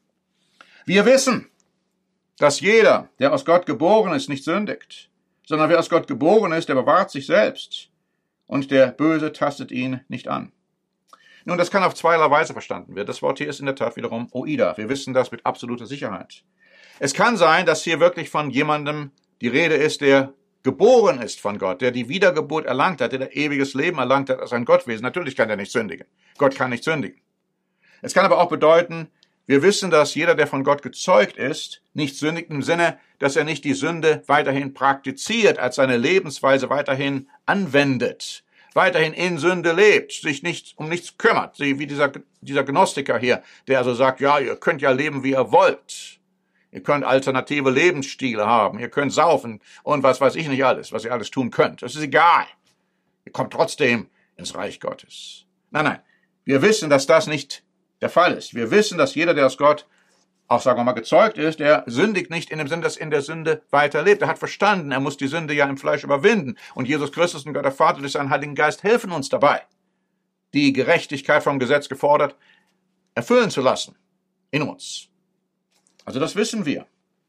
Wir wissen, dass jeder, der aus Gott geboren ist, nicht sündigt, sondern wer aus Gott geboren ist, der bewahrt sich selbst, und der Böse tastet ihn nicht an. Nun, das kann auf zweierlei Weise verstanden werden. Das Wort hier ist in der Tat wiederum oida. Wir wissen das mit absoluter Sicherheit. Es kann sein, dass hier wirklich von jemandem die Rede ist, der geboren ist von Gott, der die Wiedergeburt erlangt hat, der ewiges Leben erlangt hat als ein Gottwesen. Natürlich kann er nicht sündigen. Gott kann nicht sündigen. Es kann aber auch bedeuten, wir wissen, dass jeder, der von Gott gezeugt ist, nicht sündigt im Sinne, dass er nicht die Sünde weiterhin praktiziert, als seine Lebensweise weiterhin anwendet, weiterhin in Sünde lebt, sich nicht um nichts kümmert, wie dieser Gnostiker hier, der also sagt, ja, ihr könnt ja leben, wie ihr wollt. Ihr könnt alternative Lebensstile haben, ihr könnt saufen und was weiß ich nicht alles, was ihr alles tun könnt. Das ist egal. Ihr kommt trotzdem ins Reich Gottes. Nein, wir wissen, dass das nicht der Fall ist. Wir wissen, dass jeder, der aus Gott auch, sagen wir mal, gezeugt ist, der sündigt nicht in dem Sinn, dass er in der Sünde weiterlebt. Er hat verstanden, er muss die Sünde ja im Fleisch überwinden. Und Jesus Christus und Gott der Vater durch seinen Heiligen Geist helfen uns dabei, die Gerechtigkeit vom Gesetz gefordert erfüllen zu lassen in uns. Also das wissen wir.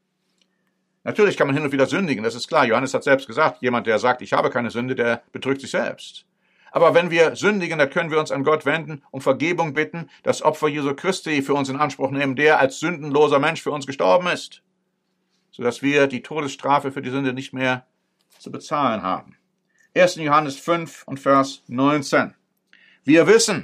Natürlich kann man hin und wieder sündigen, das ist klar. Johannes hat selbst gesagt, jemand, der sagt, ich habe keine Sünde, der betrügt sich selbst. Aber wenn wir sündigen, dann können wir uns an Gott wenden, um Vergebung bitten, das Opfer Jesu Christi für uns in Anspruch nehmen, der als sündenloser Mensch für uns gestorben ist, sodass wir die Todesstrafe für die Sünde nicht mehr zu bezahlen haben. 1. Johannes 5 und Vers 19. Wir wissen,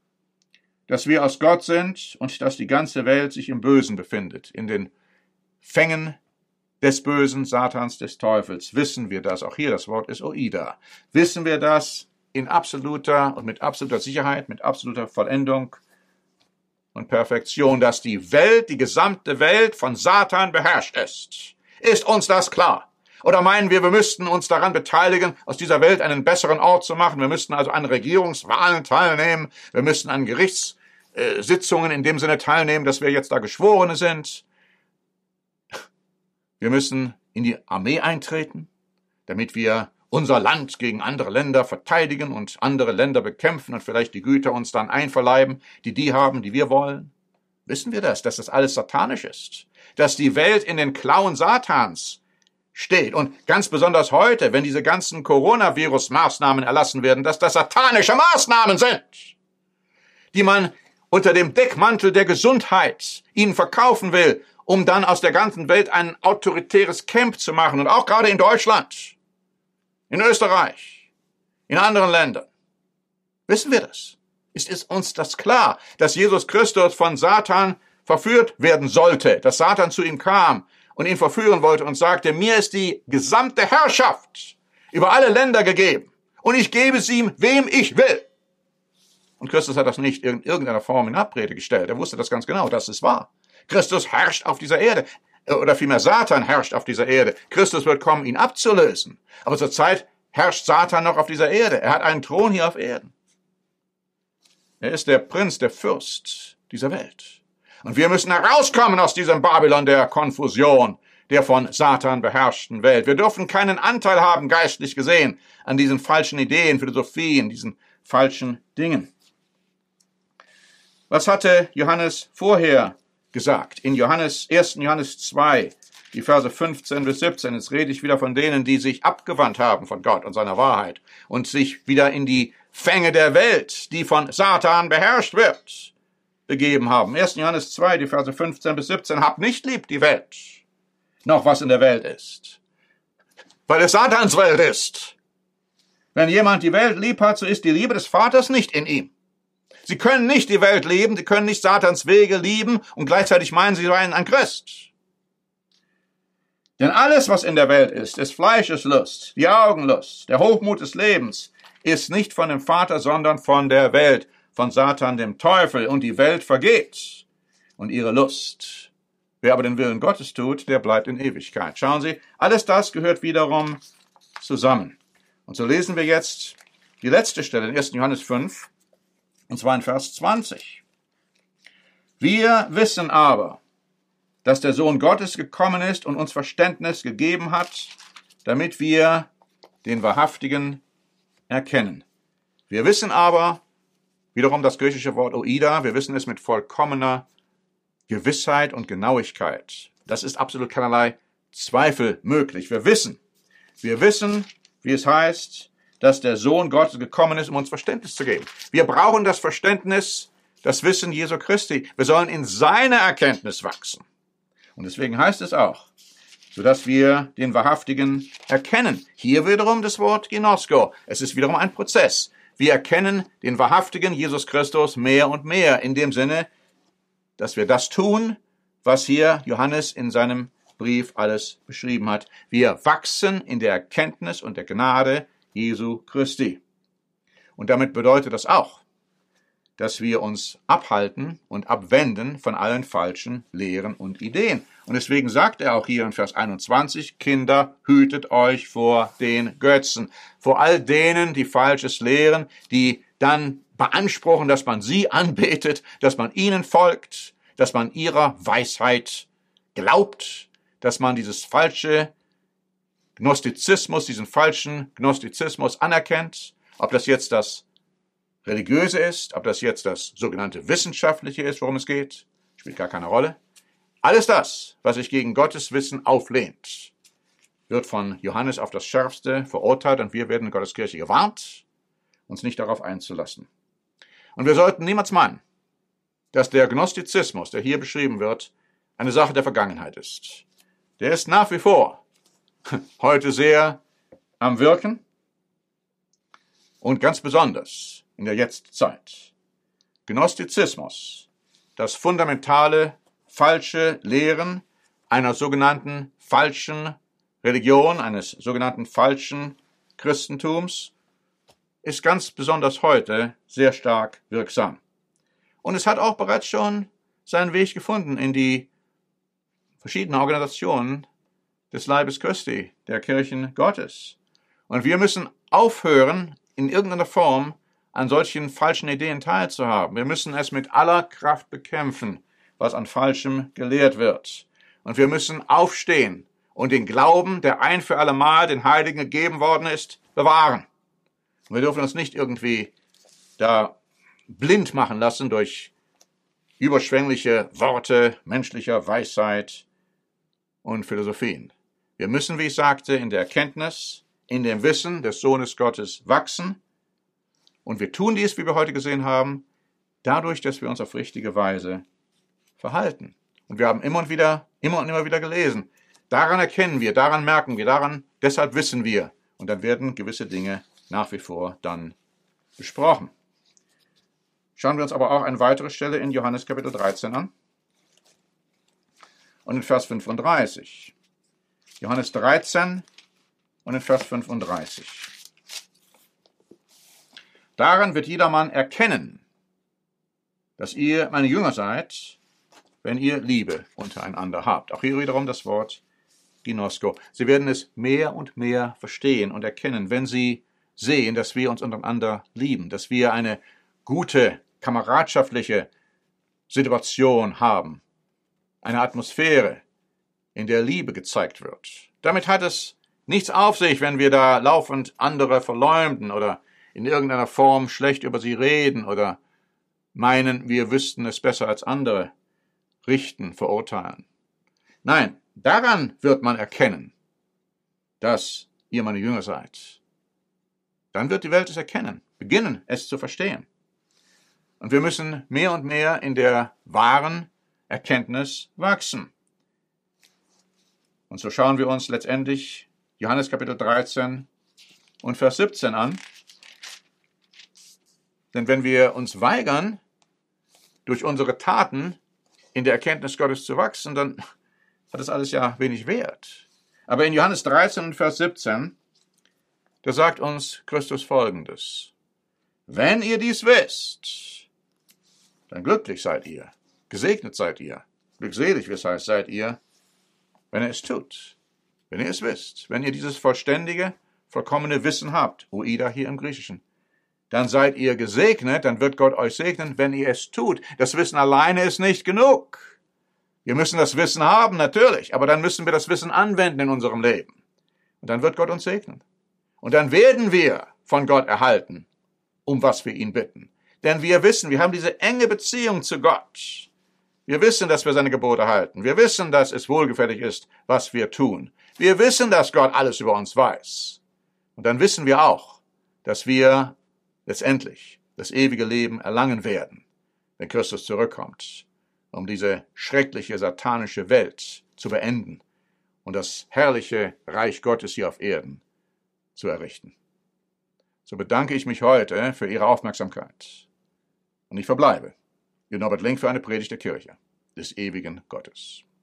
dass wir aus Gott sind und dass die ganze Welt sich im Bösen befindet, in den Fängen des Bösen, Satans, des Teufels. Wissen wir das? Auch hier das Wort ist oida. Wissen wir das in absoluter und mit absoluter Sicherheit, mit absoluter Vollendung und Perfektion, dass die Welt, die gesamte Welt von Satan beherrscht ist? Ist uns das klar? Oder meinen wir, wir müssten uns daran beteiligen, aus dieser Welt einen besseren Ort zu machen? Wir müssten also an Regierungswahlen teilnehmen. Wir müssten an Gerichtssitzungen in dem Sinne teilnehmen, dass wir jetzt da Geschworene sind. Wir müssen in die Armee eintreten, damit wir unser Land gegen andere Länder verteidigen und andere Länder bekämpfen und vielleicht die Güter uns dann einverleiben, die haben, die wir wollen. Wissen wir das, dass das alles satanisch ist? Dass die Welt in den Klauen Satans steht. Und ganz besonders heute, wenn diese ganzen Coronavirus-Maßnahmen erlassen werden, dass das satanische Maßnahmen sind, die man unter dem Deckmantel der Gesundheit ihnen verkaufen will, um dann aus der ganzen Welt ein autoritäres Camp zu machen. Und auch gerade in Deutschland, in Österreich, in anderen Ländern. Wissen wir das? Ist uns das klar, dass Jesus Christus von Satan verführt werden sollte, dass Satan zu ihm kam und ihn verführen wollte und sagte, mir ist die gesamte Herrschaft über alle Länder gegeben und ich gebe sie ihm, wem ich will. Und Christus hat das nicht in irgendeiner Form in Abrede gestellt. Er wusste das ganz genau, dass es wahr. Christus herrscht auf dieser Erde. Oder vielmehr Satan herrscht auf dieser Erde. Christus wird kommen, ihn abzulösen. Aber zurzeit herrscht Satan noch auf dieser Erde. Er hat einen Thron hier auf Erden. Er ist der Prinz, der Fürst dieser Welt. Und wir müssen herauskommen aus diesem Babylon der Konfusion, der von Satan beherrschten Welt. Wir dürfen keinen Anteil haben, geistlich gesehen, an diesen falschen Ideen, Philosophien, diesen falschen Dingen. Was hatte Johannes vorher gesagt? In 1. Johannes 2, die Verse 15 bis 17, jetzt rede ich wieder von denen, die sich abgewandt haben von Gott und seiner Wahrheit und sich wieder in die Fänge der Welt, die von Satan beherrscht wird, begeben haben. 1. Johannes 2, die Verse 15 bis 17, habt nicht lieb die Welt, noch was in der Welt ist, weil es Satans Welt ist. Wenn jemand die Welt lieb hat, so ist die Liebe des Vaters nicht in ihm. Sie können nicht die Welt lieben, sie können nicht Satans Wege lieben und gleichzeitig meinen, sie seien ein Christ. Denn alles, was in der Welt ist, des Fleisches Lust, die Augenlust, der Hochmut des Lebens, ist nicht von dem Vater, sondern von der Welt, von Satan, dem Teufel. Und die Welt vergeht und ihre Lust. Wer aber den Willen Gottes tut, der bleibt in Ewigkeit. Schauen Sie, alles das gehört wiederum zusammen. Und so lesen wir jetzt die letzte Stelle in 1. Johannes 5, und zwar in Vers 20. Wir wissen aber, dass der Sohn Gottes gekommen ist und uns Verständnis gegeben hat, damit wir den Wahrhaftigen erkennen. Wir wissen aber, Wiederum das griechische Wort oida, wir wissen es mit vollkommener Gewissheit und Genauigkeit. Das ist absolut keinerlei Zweifel möglich. Wir wissen, wie es heißt, dass der Sohn Gottes gekommen ist, um uns Verständnis zu geben. Wir brauchen das Verständnis, das Wissen Jesu Christi. Wir sollen in seine Erkenntnis wachsen. Und deswegen heißt es auch, sodass wir den Wahrhaftigen erkennen. Hier wiederum das Wort Ginosko. Es ist wiederum ein Prozess. Wir erkennen den Wahrhaftigen Jesus Christus mehr und mehr, in dem Sinne, dass wir das tun, was hier Johannes in seinem Brief alles beschrieben hat. Wir wachsen in der Erkenntnis und der Gnade Jesu Christi. Und damit bedeutet das auch, dass wir uns abhalten und abwenden von allen falschen Lehren und Ideen. Und deswegen sagt er auch hier in Vers 21, Kinder, hütet euch vor den Götzen, vor all denen, die Falsches lehren, die dann beanspruchen, dass man sie anbetet, dass man ihnen folgt, dass man ihrer Weisheit glaubt, dass man dieses falsche Gnostizismus, diesen falschen Gnostizismus anerkennt, ob das jetzt das Religiöse ist, ob das jetzt das sogenannte Wissenschaftliche ist, worum es geht, spielt gar keine Rolle. Alles das, was sich gegen Gottes Wissen auflehnt, wird von Johannes auf das Schärfste verurteilt und wir werden in Gottes Kirche gewarnt, uns nicht darauf einzulassen. Und wir sollten niemals meinen, dass der Gnostizismus, der hier beschrieben wird, eine Sache der Vergangenheit ist. Der ist nach wie vor heute sehr am Wirken und ganz besonders in der Jetztzeit. Gnostizismus, das fundamentale, falsche Lehren einer sogenannten falschen Religion, eines sogenannten falschen Christentums, ist ganz besonders heute sehr stark wirksam. Und es hat auch bereits schon seinen Weg gefunden in die verschiedenen Organisationen des Leibes Christi, der Kirchen Gottes. Und wir müssen aufhören, in irgendeiner Form an solchen falschen Ideen teilzuhaben. Wir müssen es mit aller Kraft bekämpfen, was an Falschem gelehrt wird. Und wir müssen aufstehen und den Glauben, der ein für allemal den Heiligen gegeben worden ist, bewahren. Und wir dürfen uns nicht irgendwie da blind machen lassen durch überschwängliche Worte menschlicher Weisheit und Philosophien. Wir müssen, wie ich sagte, in der Erkenntnis, in dem Wissen des Sohnes Gottes wachsen. Und wir tun dies, wie wir heute gesehen haben, dadurch, dass wir uns auf richtige Weise verhalten. Und wir haben immer und immer wieder gelesen. Daran erkennen wir, daran merken wir, deshalb wissen wir. Und dann werden gewisse Dinge nach wie vor dann besprochen. Schauen wir uns aber auch eine weitere Stelle in Johannes Kapitel 13 an. Und in Vers 35. Johannes 13 und in Vers 35. Daran wird jedermann erkennen, dass ihr meine Jünger seid, wenn ihr Liebe untereinander habt. Auch hier wiederum das Wort Ginosko. Sie werden es mehr und mehr verstehen und erkennen, wenn sie sehen, dass wir uns untereinander lieben, dass wir eine gute, kameradschaftliche Situation haben, eine Atmosphäre, in der Liebe gezeigt wird. Damit hat es nichts auf sich, wenn wir da laufend andere verleumden oder in irgendeiner Form schlecht über sie reden oder meinen, wir wüssten es besser als andere, richten, verurteilen. Nein, daran wird man erkennen, dass ihr meine Jünger seid. Dann wird die Welt es erkennen, beginnen es zu verstehen. Und wir müssen mehr und mehr in der wahren Erkenntnis wachsen. Und so schauen wir uns letztendlich Johannes Kapitel 13 und Vers 17 an. Denn wenn wir uns weigern, durch unsere Taten in der Erkenntnis Gottes zu wachsen, dann hat das alles ja wenig Wert. Aber in Johannes 13 und Vers 17, da sagt uns Christus Folgendes. Wenn ihr dies wisst, dann glücklich seid ihr, gesegnet seid ihr, glückselig, wie es heißt, seid ihr, wenn ihr es tut, wenn ihr es wisst, wenn ihr dieses vollständige, vollkommene Wissen habt, oida hier im Griechischen, dann seid ihr gesegnet, dann wird Gott euch segnen, wenn ihr es tut. Das Wissen alleine ist nicht genug. Wir müssen das Wissen haben, natürlich, aber dann müssen wir das Wissen anwenden in unserem Leben. Und dann wird Gott uns segnen. Und dann werden wir von Gott erhalten, um was wir ihn bitten. Denn wir wissen, wir haben diese enge Beziehung zu Gott. Wir wissen, dass wir seine Gebote halten. Wir wissen, dass es wohlgefällig ist, was wir tun. Wir wissen, dass Gott alles über uns weiß. Und dann wissen wir auch, dass wir letztendlich das ewige Leben erlangen werden, wenn Christus zurückkommt, um diese schreckliche satanische Welt zu beenden und das herrliche Reich Gottes hier auf Erden zu errichten. So bedanke ich mich heute für Ihre Aufmerksamkeit. Und ich verbleibe, Ihr Norbert Link, für eine Predigt der Kirche des ewigen Gottes.